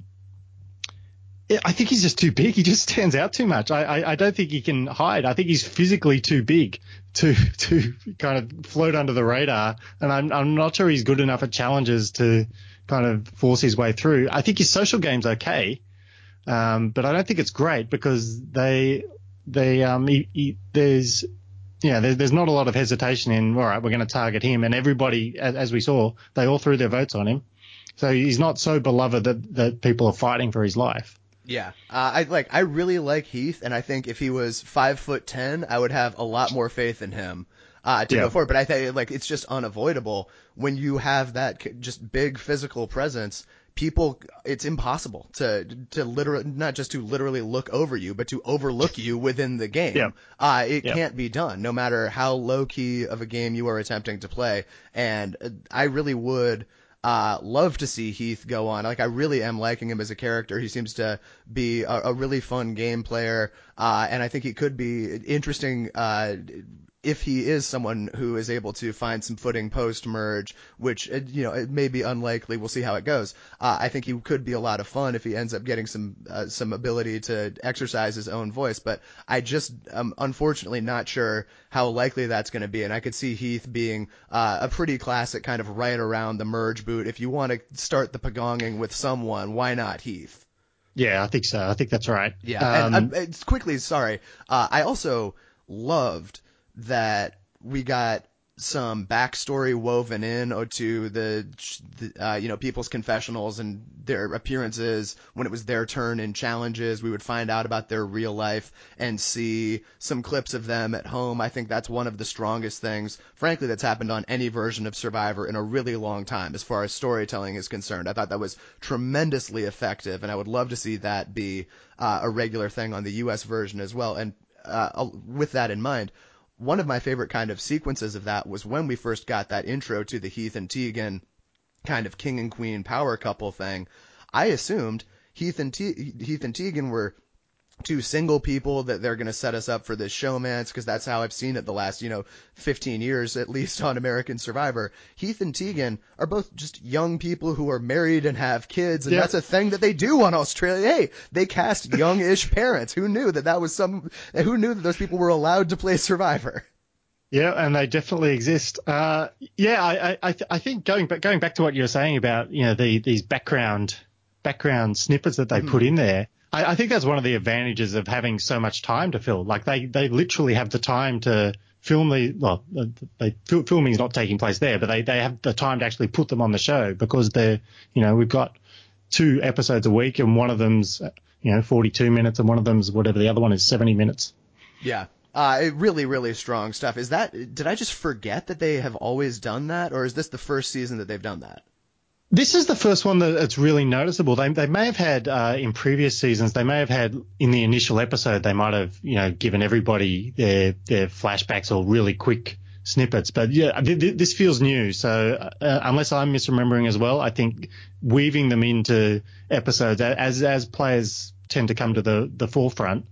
I think he's just too big. He just stands out too much. I, I, I don't think he can hide. I think he's physically too big to to kind of float under the radar, and I'm I'm not sure he's good enough at challenges to kind of force his way through. I think his social game's okay, um, but I don't think it's great because they. They um he, he, there's yeah there, there's not a lot of hesitation in all right, we're going to target him, and everybody, as, as we saw, they all threw their votes on him, so he's not so beloved that that people are fighting for his life. Yeah, uh, I like I really like Heath, and I think if he was five foot ten, I would have a lot more faith in him uh, to yeah. go forward. But I think like it's just unavoidable when you have that just big physical presence. People, it's impossible to to literally not just to literally look over you, but to overlook you within the game. Yeah. Uh, it yeah. can't be done, no matter how low key of a game you are attempting to play. And I really would uh, love to see Heath go on. Like I really am liking him as a character. He seems to be a, a really fun game player, uh, and I think he could be interesting. Uh, if he is someone who is able to find some footing post-merge, which, you know, it may be unlikely. We'll see how it goes. Uh, I think he could be a lot of fun if he ends up getting some uh, some ability to exercise his own voice. But I just am unfortunately not sure how likely that's going to be. And I could see Heath being uh, a pretty classic kind of right around the merge boot. If you want to start the pagonging with someone, why not Heath? Yeah, I think so. I think that's right. Yeah, um, and uh, it's quickly, sorry. Uh, I also loved that we got some backstory woven in to the, the uh, you know, people's confessionals and their appearances when it was their turn in challenges. We would find out about their real life and see some clips of them at home. I think that's one of the strongest things, frankly, that's happened on any version of Survivor in a really long time as far as storytelling is concerned. I thought that was tremendously effective, and I would love to see that be uh, a regular thing on the U S version as well. And uh, with that in mind, one of my favorite kind of sequences of that was when we first got that intro to the Heath and Tegan kind of king and queen power couple thing. I assumed Heath and Te- Heath and Tegan were two single people that they're going to set us up for this showmance, because that's how I've seen it the last, you know, fifteen years at least on American Survivor. Heath and Tegan are both just young people who are married and have kids, and yeah. that's a thing that they do on Australia. Hey, they cast young-ish parents. Who knew that that was some, who knew that those people were allowed to play Survivor? Yeah, and they definitely exist. Uh, yeah, I, I, I think going back, going back to what you were saying about, you know, the, these background, background snippets that they mm-hmm. put in there, I, I think that's one of the advantages of having so much time to film. Like they, they literally have the time to film the, well, they, filming is not taking place there, but they, they have the time to actually put them on the show because they're, you know, we've got two episodes a week and one of them's, you know, forty-two minutes and one of them's whatever the other one is, seventy minutes. Yeah. Uh, really, really strong stuff. Is that, did I just forget that they have always done that, or is this the first season that they've done that? This is the first one that it's really noticeable. They they may have had uh, in previous seasons. They may have had in the initial episode. They might have you know given everybody their their flashbacks or really quick snippets. But yeah, th- th- this feels new. So uh, unless I'm misremembering as well, I think weaving them into episodes as as players tend to come to the the forefront.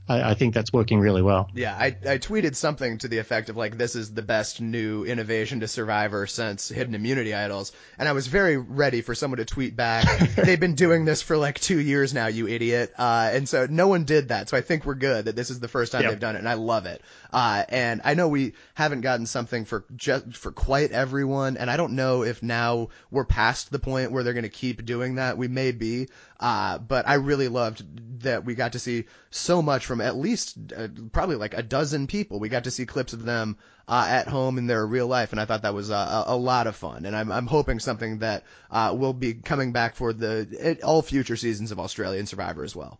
I, I think that's working really well. Yeah, I, I tweeted something to the effect of like, this is the best new innovation to Survivor since Hidden Immunity Idols. And I was very ready for someone to tweet back, they've been doing this for like two years now, you idiot. Uh, and so no one did that. So I think we're good that this is the first time Yep. they've done it, and I love it. Uh, and I know we haven't gotten something for just for quite everyone, and I don't know if now we're past the point where they're going to keep doing that. We may be. Uh, but I really loved that we got to see so much from at least uh, probably like a dozen people. We got to see clips of them uh, at home in their real life, and I thought that was uh, a, a lot of fun. And I'm, I'm hoping something that uh, will be coming back for the it, all future seasons of Australian Survivor as well.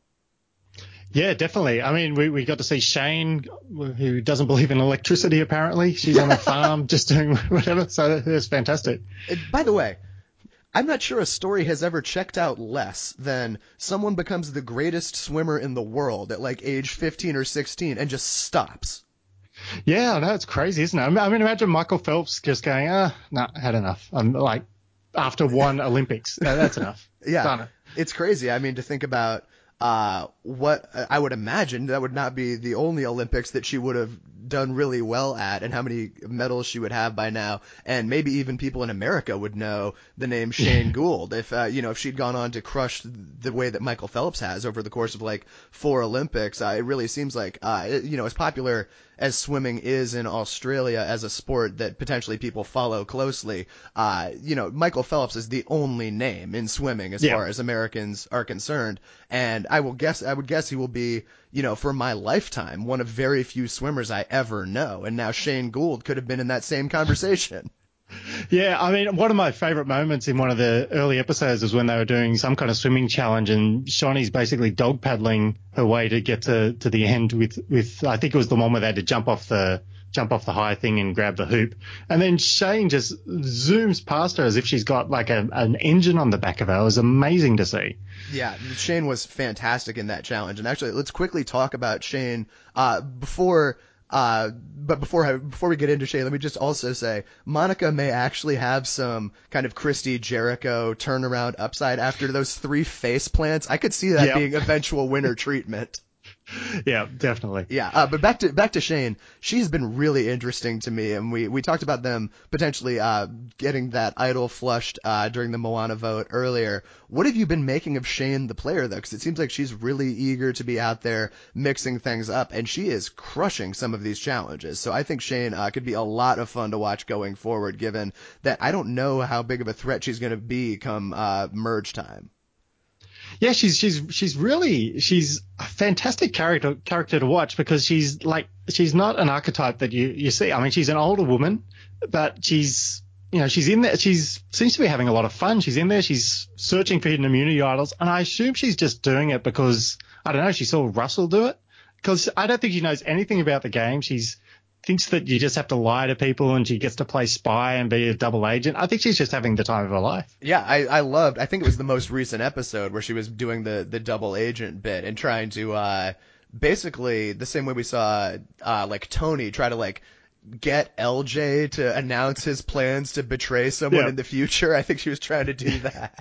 Yeah, definitely. I mean, we, we got to see Shane, who doesn't believe in electricity, apparently. She's on a farm just doing whatever, so it was fantastic. By the way, I'm not sure a story has ever checked out less than someone becomes the greatest swimmer in the world at like age fifteen or sixteen and just stops. Yeah, I know, it's crazy, isn't it? I mean, imagine Michael Phelps just going, ah, no, nah, had enough. I'm like, after one Olympics, no, that's enough. Yeah, Done it. It's crazy. I mean, to think about uh, what I would imagine that would not be the only Olympics that she would have done really well at, and how many medals she would have by now, and maybe even people in America would know the name Shane Gould if uh, you know if she'd gone on to crush the way that Michael Phelps has over the course of like four Olympics. Uh, it really seems like uh, it, you know as popular as swimming is in Australia as a sport that potentially people follow closely, uh, you know Michael Phelps is the only name in swimming as Yeah. far as Americans are concerned, and I will guess I would guess he will be, you know, for my lifetime, one of very few swimmers I ever know. And now Shane Gould could have been in that same conversation. Yeah, I mean, one of my favorite moments in one of the early episodes was when they were doing some kind of swimming challenge, and Shawnee's basically dog paddling her way to get to, to the end with, with, I think it was the one where they had to jump off the, jump off the high thing and grab the hoop. And then Shane just zooms past her as if she's got like a, an engine on the back of her. It was amazing to see. Yeah, Shane was fantastic in that challenge. And actually, let's quickly talk about Shane uh, before. Uh, but before before we get into Shane, let me just also say Monica may actually have some kind of Christy Jericho turnaround upside after those three face plants. I could see that Yep. being eventual winner treatment. Yeah, definitely. Yeah, uh, but back to back to Shane. She's been really interesting to me, and we, we talked about them potentially uh, getting that idol flushed uh, during the Moana vote earlier. What have you been making of Shane the player, though? Because it seems like she's really eager to be out there mixing things up, and she is crushing some of these challenges. So I think Shane uh, could be a lot of fun to watch going forward, given that I don't know how big of a threat she's going to be come uh, merge time. Yeah, she's she's she's really she's a fantastic character character to watch, because she's like she's not an archetype that you, you see. I mean, she's an older woman, but she's you know she's in there. She's seems to be having a lot of fun. She's in there. She's searching for hidden immunity idols, and I assume she's just doing it because I don't know. She saw Russell do it, because I don't think she knows anything about the game. She's thinks that you just have to lie to people, and she gets to play spy and be a double agent. I think she's just having the time of her life. Yeah, I, I loved, I think it was the most recent episode where she was doing the, the double agent bit and trying to, uh, basically the same way we saw, uh, like Tony try to like get L J to announce his plans to betray someone Yeah. in the future. I think she was trying to do that.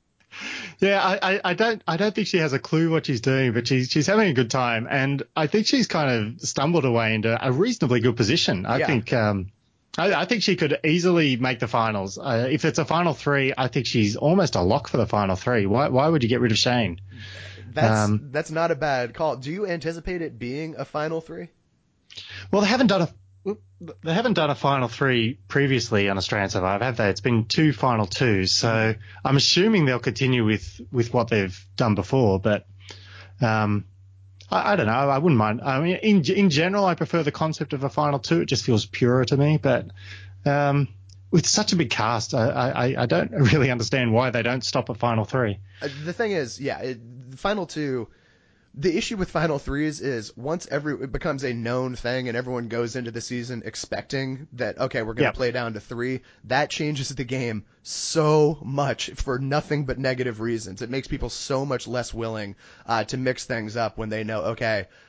Yeah, I, I, I don't I don't think she has a clue what she's doing, but she's she's having a good time, and I think she's kind of stumbled away into a reasonably good position. I Yeah. think um, I, I think she could easily make the finals. Uh, if it's a final three, I think she's almost a lock for the final three. Why why would you get rid of Shane? That's, Um, that's not a bad call. Do you anticipate it being a final three? Well, they haven't done a they haven't done a final three previously on Australian Survivor, have they? It's been two final twos, so I'm assuming they'll continue with, with what they've done before. But um, I, I don't know. I wouldn't mind. I mean, in in general, I prefer the concept of a final two. It just feels purer to me. But um, with such a big cast, I, I, I don't really understand why they don't stop at final three. Uh, the thing is, yeah, it, the final two. The issue with final threes is once every it becomes a known thing and everyone goes into the season expecting that, okay, we're going to Yep. play down to three, that changes the game so much for nothing but negative reasons. It makes people so much less willing uh, to mix things up when they know, okay,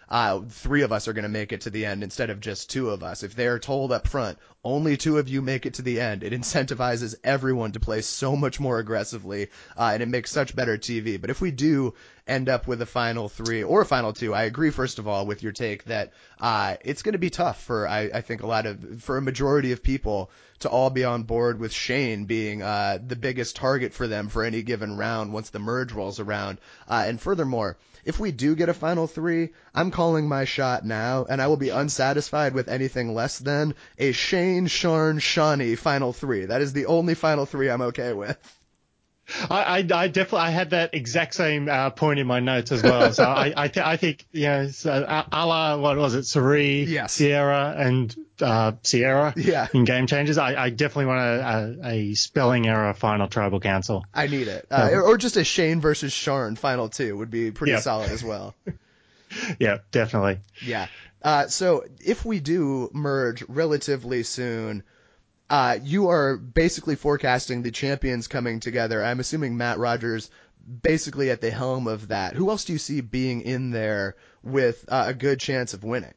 uh, three of us are going to make it to the end instead of just two of us. If they're told up front, only two of you make it to the end, it incentivizes everyone to play so much more aggressively, uh, and it makes such better T V. But if we do end up with a final three or a final two, I agree, first of all, with your take that uh, it's going to be tough for, I, I think, a lot of, for a majority of people to all be on board with Shane being uh, the biggest target for them for any given round once the merge rolls around. Uh, and furthermore, if we do get a final three, I'm calling my shot now, and I will be unsatisfied with anything less than a Shane, Sharn, Shawnee final three. That is the only final three I'm okay with. I, I, I definitely I had that exact same uh, point in my notes as well. So I I, th- I think you know so, uh, a la what was it, Sari, yes. Sierra, and uh, Sierra yeah. in Game Changers. I, I definitely want a, a, a spelling error final tribal council. I need it, uh, um, or just a Shane versus Sharn final two would be pretty yeah. solid as well. yeah, definitely. Yeah. Uh, so if we do merge relatively soon. Uh, you are basically forecasting the champions coming together. I'm assuming Matt Rogers basically at the helm of that. Who else do you see being in there with uh, a good chance of winning?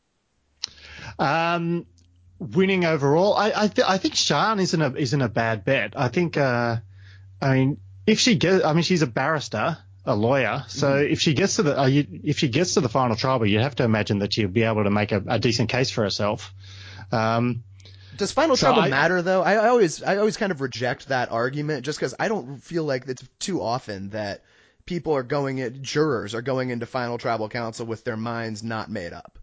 Um, winning overall, I I, th- I think Sharn isn't a isn't a bad bet. I think uh, I mean if she gets, I mean she's a barrister, a lawyer, so mm-hmm. if she gets to the uh, you, if she gets to the final tribal, you have to imagine that she'll be able to make a, a decent case for herself. Um, Does final so tribal I, matter though? I, I always I always kind of reject that argument just because I don't feel like it's too often that people are going in, jurors are going into final tribal council with their minds not made up.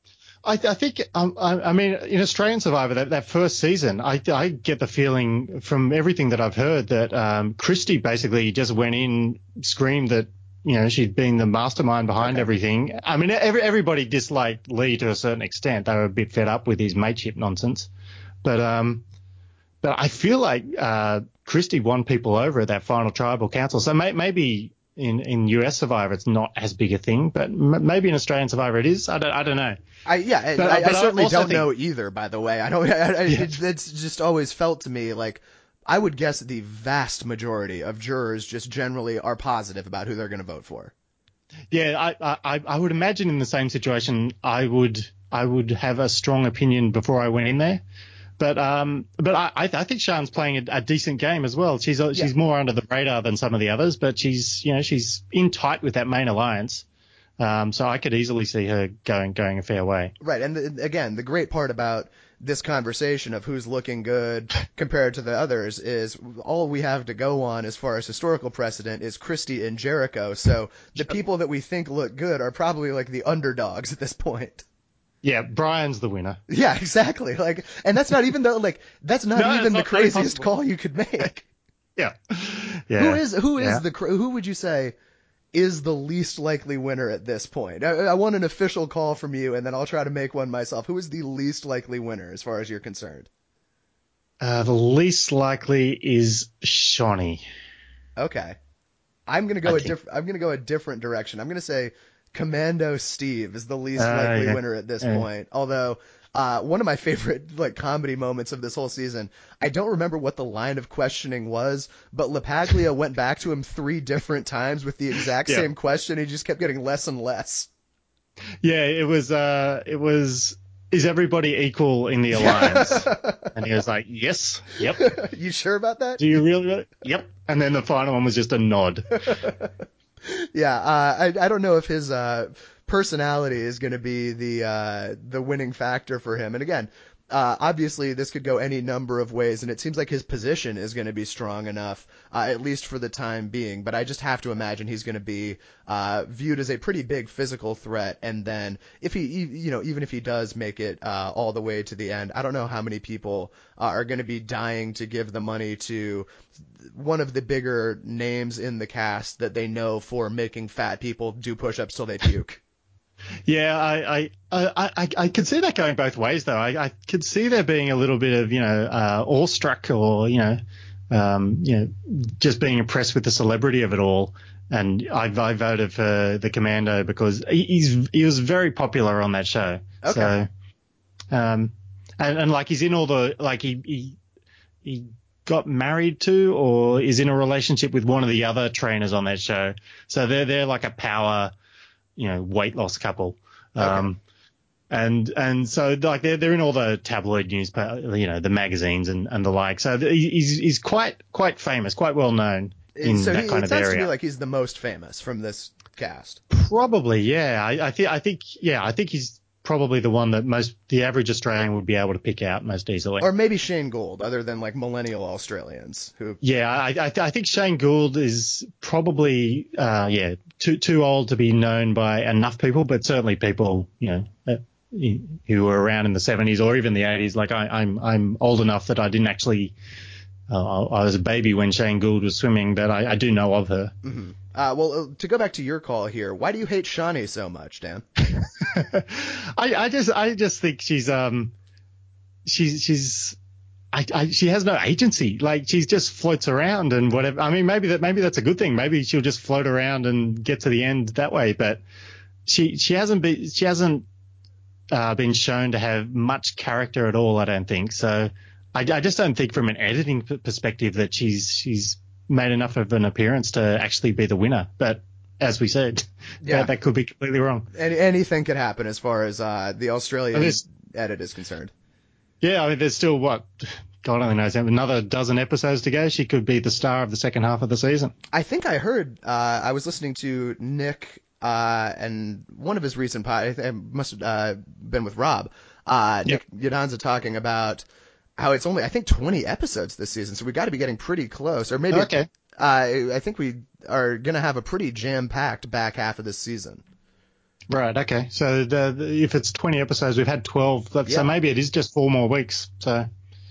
I, I think um, I, I mean in Australian Survivor that, that first season, I, I get the feeling from everything that I've heard that um, Christy basically just went in, screamed that you know she'd been the mastermind behind okay. everything. I mean every, everybody disliked Lee to a certain extent. They were a bit fed up with his mateship nonsense. But um, but I feel like uh, Christy won people over at that final tribal council. So may, maybe in, in U S Survivor it's not as big a thing, but m- maybe in Australian Survivor it is. I don't I don't know. I yeah, but, I, but I certainly I don't think, know either. By the way, I don't. I, I, yeah. it's, it's just always felt to me like I would guess the vast majority of jurors just generally are positive about who they're going to vote for. Yeah, I, I I would imagine in the same situation I would I would have a strong opinion before I went in there. But um, but I I think Sharn's playing a, a decent game as well. She's yeah. she's more under the radar than some of the others, but she's you know she's in tight with that main alliance. Um, so I could easily see her going going a fair way. Right, and the, again, the great part about this conversation of who's looking good compared to the others is all we have to go on as far as historical precedent is Christy and Jericho. So the people that we think look good are probably like the underdogs at this point. Yeah, Brian's the winner. Yeah, exactly. Like, and that's not even the like that's not no, even the not craziest call you could make. yeah. yeah. Who is who is yeah. the who would you say is the least likely winner at this point? I, I want an official call from you, and then I'll try to make one myself. Who is the least likely winner as far as you're concerned? Uh, the least likely is Shawnee. Okay, I'm gonna go I a different. I'm gonna go a different direction. I'm gonna say Commando Steve is the least uh, likely yeah. winner at this yeah. point. Although uh, one of my favorite like comedy moments of this whole season, I don't remember what the line of questioning was, but LaPaglia went back to him three different times with the exact yeah. same question. He just kept getting less and less. Yeah, it was. Uh, it was. Is everybody equal in the alliance? And he was like, yes, yep. You sure about that? Do you really? Yep. And then the final one was just a nod. Yeah, uh, I I don't know if his uh, personality is going to be the uh, the winning factor for him. And again, uh, obviously this could go any number of ways, and it seems like his position is going to be strong enough, uh, at least for the time being. But I just have to imagine he's going to be uh, viewed as a pretty big physical threat. And then if he, you know, even if he does make it uh, all the way to the end, I don't know how many people uh, are going to be dying to give the money to one of the bigger names in the cast that they know for making fat people do push-ups till they puke. Yeah, I, I, I, I, I could see that going both ways, though. I, I could see there being a little bit of, you know, uh, awestruck or, you know, um, you know, just being impressed with the celebrity of it all. And I, I voted for the Commando because he's he was very popular on that show. Okay. So, um, and, and like he's in all the like he he he got married to or is in a relationship with one of the other trainers on that show. So they're they're like a power, you know, weight loss couple. Um, and and so like they're they're in all the tabloid newspaper, you know, the magazines and, and the like. So he's he's quite quite famous, quite well known in So that he, kind it of sounds area. to me like he's the most famous from this cast. Probably, yeah. I, I think I think yeah, I think he's probably the one that most the average Australian would be able to pick out most easily. Or maybe Shane Gould, other than like millennial Australians who. Yeah, I I, th- I think Shane Gould is probably uh yeah too too old to be known by enough people, but certainly people you know. Uh, who were around in the seventies or even the eighties. Like I, I'm, I'm old enough that I didn't actually, uh, I was a baby when Shane Gould was swimming, but I, I do know of her. Mm-hmm. Uh, well, to go back to your call here, why do you hate Shawnee so much, Dan? I, I just, I just think she's, um, she's, she's, I, I, she has no agency. Like she just floats around and whatever. I mean, maybe that, maybe that's a good thing. Maybe she'll just float around and get to the end that way. But she, she hasn't been, she hasn't, Uh, been shown to have much character at all, I don't think. So I, I just don't think from an editing perspective that she's she's made enough of an appearance to actually be the winner. But as we said, yeah. that, that could be completely wrong. Any, anything could happen as far as uh, the Australian There's, edit is concerned. Yeah, I mean, there's still, what, God only knows, another dozen episodes to go. She could be the star of the second half of the season. I think I heard, uh, I was listening to Nick Uh, and one of his recent pod, it must have uh, been with Rob, uh, Nick yep. Yadanza talking about how it's only, I think, twenty episodes this season, so we got to be getting pretty close. Or maybe, okay. uh, I think we are going to have a pretty jam-packed back half of this season. Right, okay. So the, the, if it's twenty episodes, we've had twelve, so yeah. maybe it is just four more weeks. So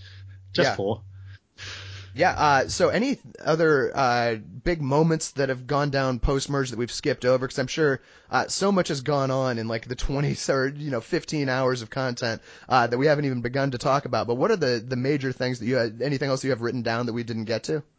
just yeah. four. Yeah, uh, so any other uh, big moments that have gone down post-merge that we've skipped over? Because I'm sure uh, so much has gone on in like the twenty or you know fifteen hours of content uh, that we haven't even begun to talk about. But what are the, the major things that you had, anything else you have written down that we didn't get to?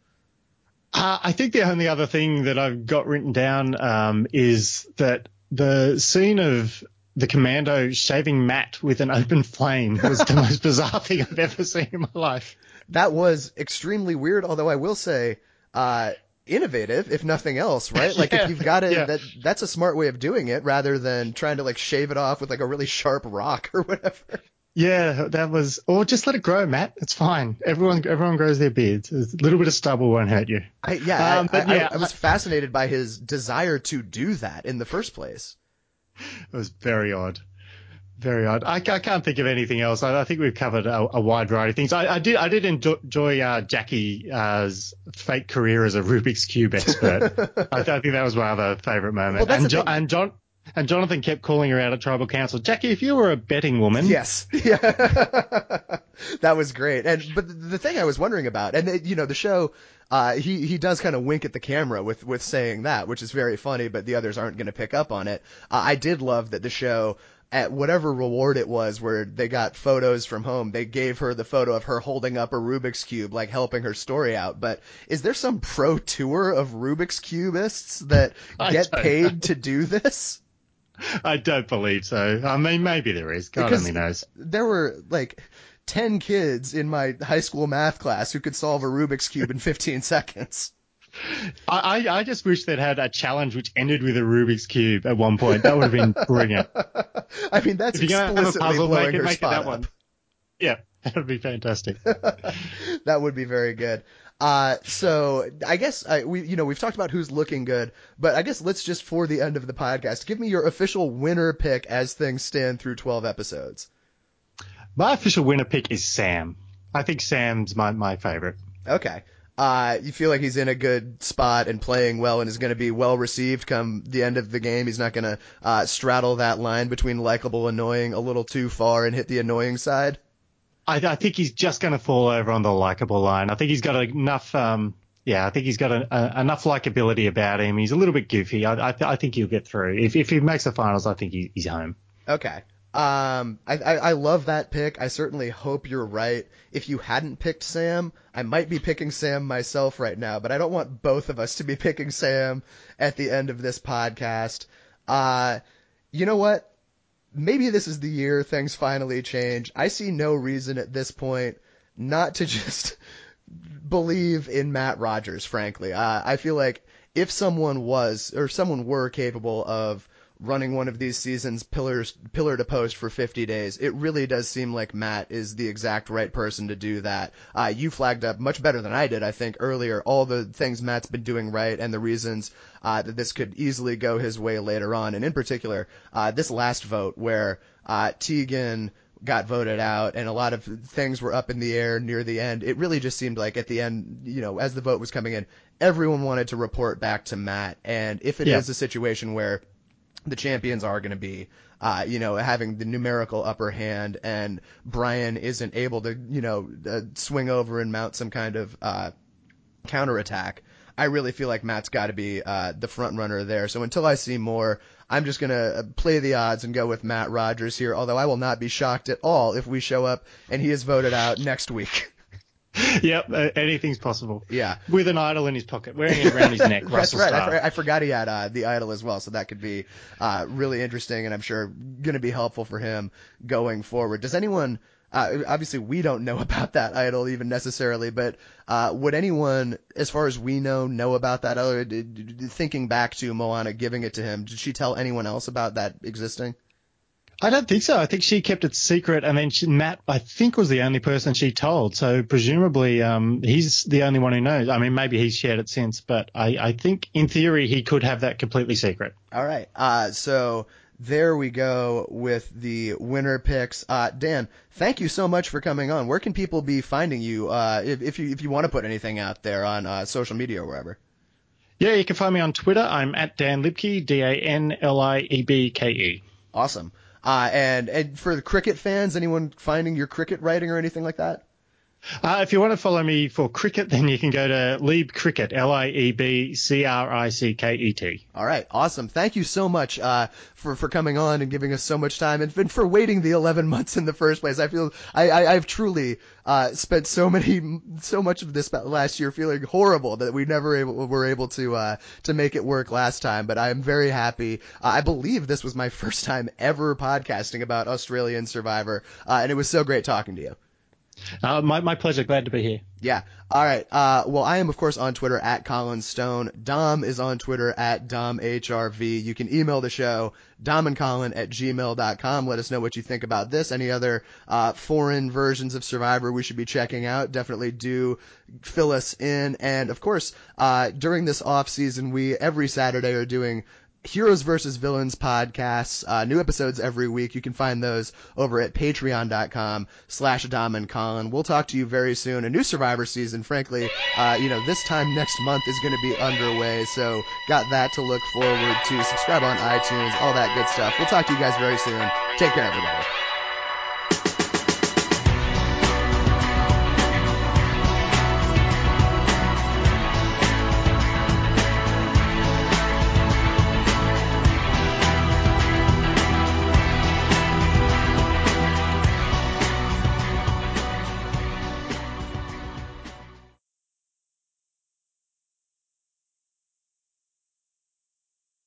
Uh, I think the only other thing that I've got written down um, is that the scene of the commando shaving Matt with an open flame was the most bizarre thing I've ever seen in my life. That was extremely weird, although I will say, uh, innovative, if nothing else, right? Like yeah, if you've got it, yeah. that that's a smart way of doing it rather than trying to like shave it off with like a really sharp rock or whatever. Yeah, that was, or just let it grow, Matt. It's fine. Everyone, everyone grows their beards. A little bit of stubble won't hurt you. I, yeah, um, I, but I, yeah, I, I was fascinated by his desire to do that in the first place. It was very odd. Very odd. I, I can't think of anything else. I, I think we've covered a, a wide variety of things. I, I did I did enjoy uh, Jackie's fake career as a Rubik's Cube expert. I, I think that was my other favourite moment. Well, and, jo- and John and Jonathan kept calling her out at tribal council. Jackie, if you were a betting woman. Yes. Yeah. That was great. And but the thing I was wondering about, and it, you know, the show, uh, he he does kind of wink at the camera with with saying that, which is very funny, but the others aren't going to pick up on it. Uh, I did love that the show, at whatever reward it was where they got photos from home, they gave her the photo of her holding up a Rubik's Cube, like helping her story out. But is there some pro tour of Rubik's Cubists that get paid know. to do this? I don't believe so. I mean, maybe there is. God because only knows. There were like ten kids in my high school math class who could solve a Rubik's Cube in fifteen seconds. I, I just wish they'd had a challenge which ended with a Rubik's Cube at one point. That would have been brilliant. I mean, that's if you're explicitly have a puzzle, blowing make it, her make spot it that up. one. Yeah, that would be fantastic. That would be very good. Uh, so I guess I, we, you know, we've talked about who's looking good, but I guess let's just, for the end of the podcast, give me your official winner pick as things stand through twelve episodes. My official winner pick is Sam. I think Sam's my, my favorite. Okay. Uh, you feel like he's in a good spot and playing well and is going to be well received come the end of the game. He's not going to uh, straddle that line between likable, annoying a little too far and hit the annoying side. I, I think he's just going to fall over on the likable line. I think he's got enough. Um, yeah, I think he's got a, a, enough likability about him. He's a little bit goofy. I, I, I think he'll get through. If if he makes the finals, I think he, he's home. Okay. Um, I, I, I love that pick. I certainly hope you're right. If you hadn't picked Sam, I might be picking Sam myself right now, but I don't want both of us to be picking Sam at the end of this podcast. Uh, you know what? Maybe this is the year things finally change. I see no reason at this point not to just believe in Matt Rogers, frankly. Uh, I feel like if someone was, or someone were capable of running one of these seasons pillars, pillar to post for fifty days. It really does seem like Matt is the exact right person to do that. Uh, you flagged up much better than I did, I think, earlier, all the things Matt's been doing right and the reasons uh, that this could easily go his way later on. And in particular, uh, this last vote where uh, Tegan got voted out and a lot of things were up in the air near the end. It really just seemed like at the end, you know, as the vote was coming in, everyone wanted to report back to Matt. And if it yeah. is a situation where the champions are going to be, uh, you know, having the numerical upper hand and Brian isn't able to, you know, uh, swing over and mount some kind of uh, counterattack, I really feel like Matt's got to be uh, the front runner there. So until I see more, I'm just going to play the odds and go with Matt Rogers here, although I will not be shocked at all if we show up and he is voted out next week. Yep, uh, anything's possible. Yeah. With an idol in his pocket, wearing it around his neck. That's Russell right. Starr. I, for, I forgot he had uh, the idol as well, so that could be uh, really interesting and I'm sure going to be helpful for him going forward. Does anyone, uh, obviously we don't know about that idol even necessarily, but uh, would anyone, as far as we know, know about that idol? Thinking back to Moana giving it to him, did she tell anyone else about that existing? I don't think so. I think she kept it secret, and then she, Matt, I think, was the only person she told. So presumably, um, he's the only one who knows. I mean, maybe he's shared it since, but I, I think in theory he could have that completely secret. All right. Uh, so there we go with the winner picks. Uh, Dan, thank you so much for coming on. Where can people be finding you uh, if, if you if you want to put anything out there on uh, social media or wherever? Yeah, you can find me on Twitter. I'm at Dan Liebke, D A N L I E B K E. Awesome. Uh, and, and for the cricket fans, anyone finding your cricket writing or anything like that? Uh, if you want to follow me for cricket, then you can go to Lieb Cricket, L I E B C R I C K E T. All right. Awesome. Thank you so much uh, for, for coming on and giving us so much time and, and for waiting the eleven months in the first place. I feel I, I, I've truly uh, spent so many so much of this last year feeling horrible that we never able, were able to uh, to make it work last time. But I am very happy. Uh, I believe this was my first time ever podcasting about Australian Survivor, uh, and it was so great talking to you. Uh, my, my pleasure. Glad to be here. Yeah. All right. Uh, well, I am, of course, on Twitter at Colin Stone. Dom is on Twitter at Dom H R V. You can email the show, domandcolin at gmail dot com. Let us know what you think about this. Any other uh, foreign versions of Survivor we should be checking out. Definitely do fill us in. And, of course, uh, during this off season, we every Saturday are doing Heroes versus Villains podcasts, uh, new episodes every week. You can find those over at patreon.com slash Dom and Colin. We'll talk to you very soon. A new Survivor season, frankly, uh, you know, this time next month is going to be underway. So got that to look forward to. Subscribe on iTunes, all that good stuff. We'll talk to you guys very soon. Take care, everybody.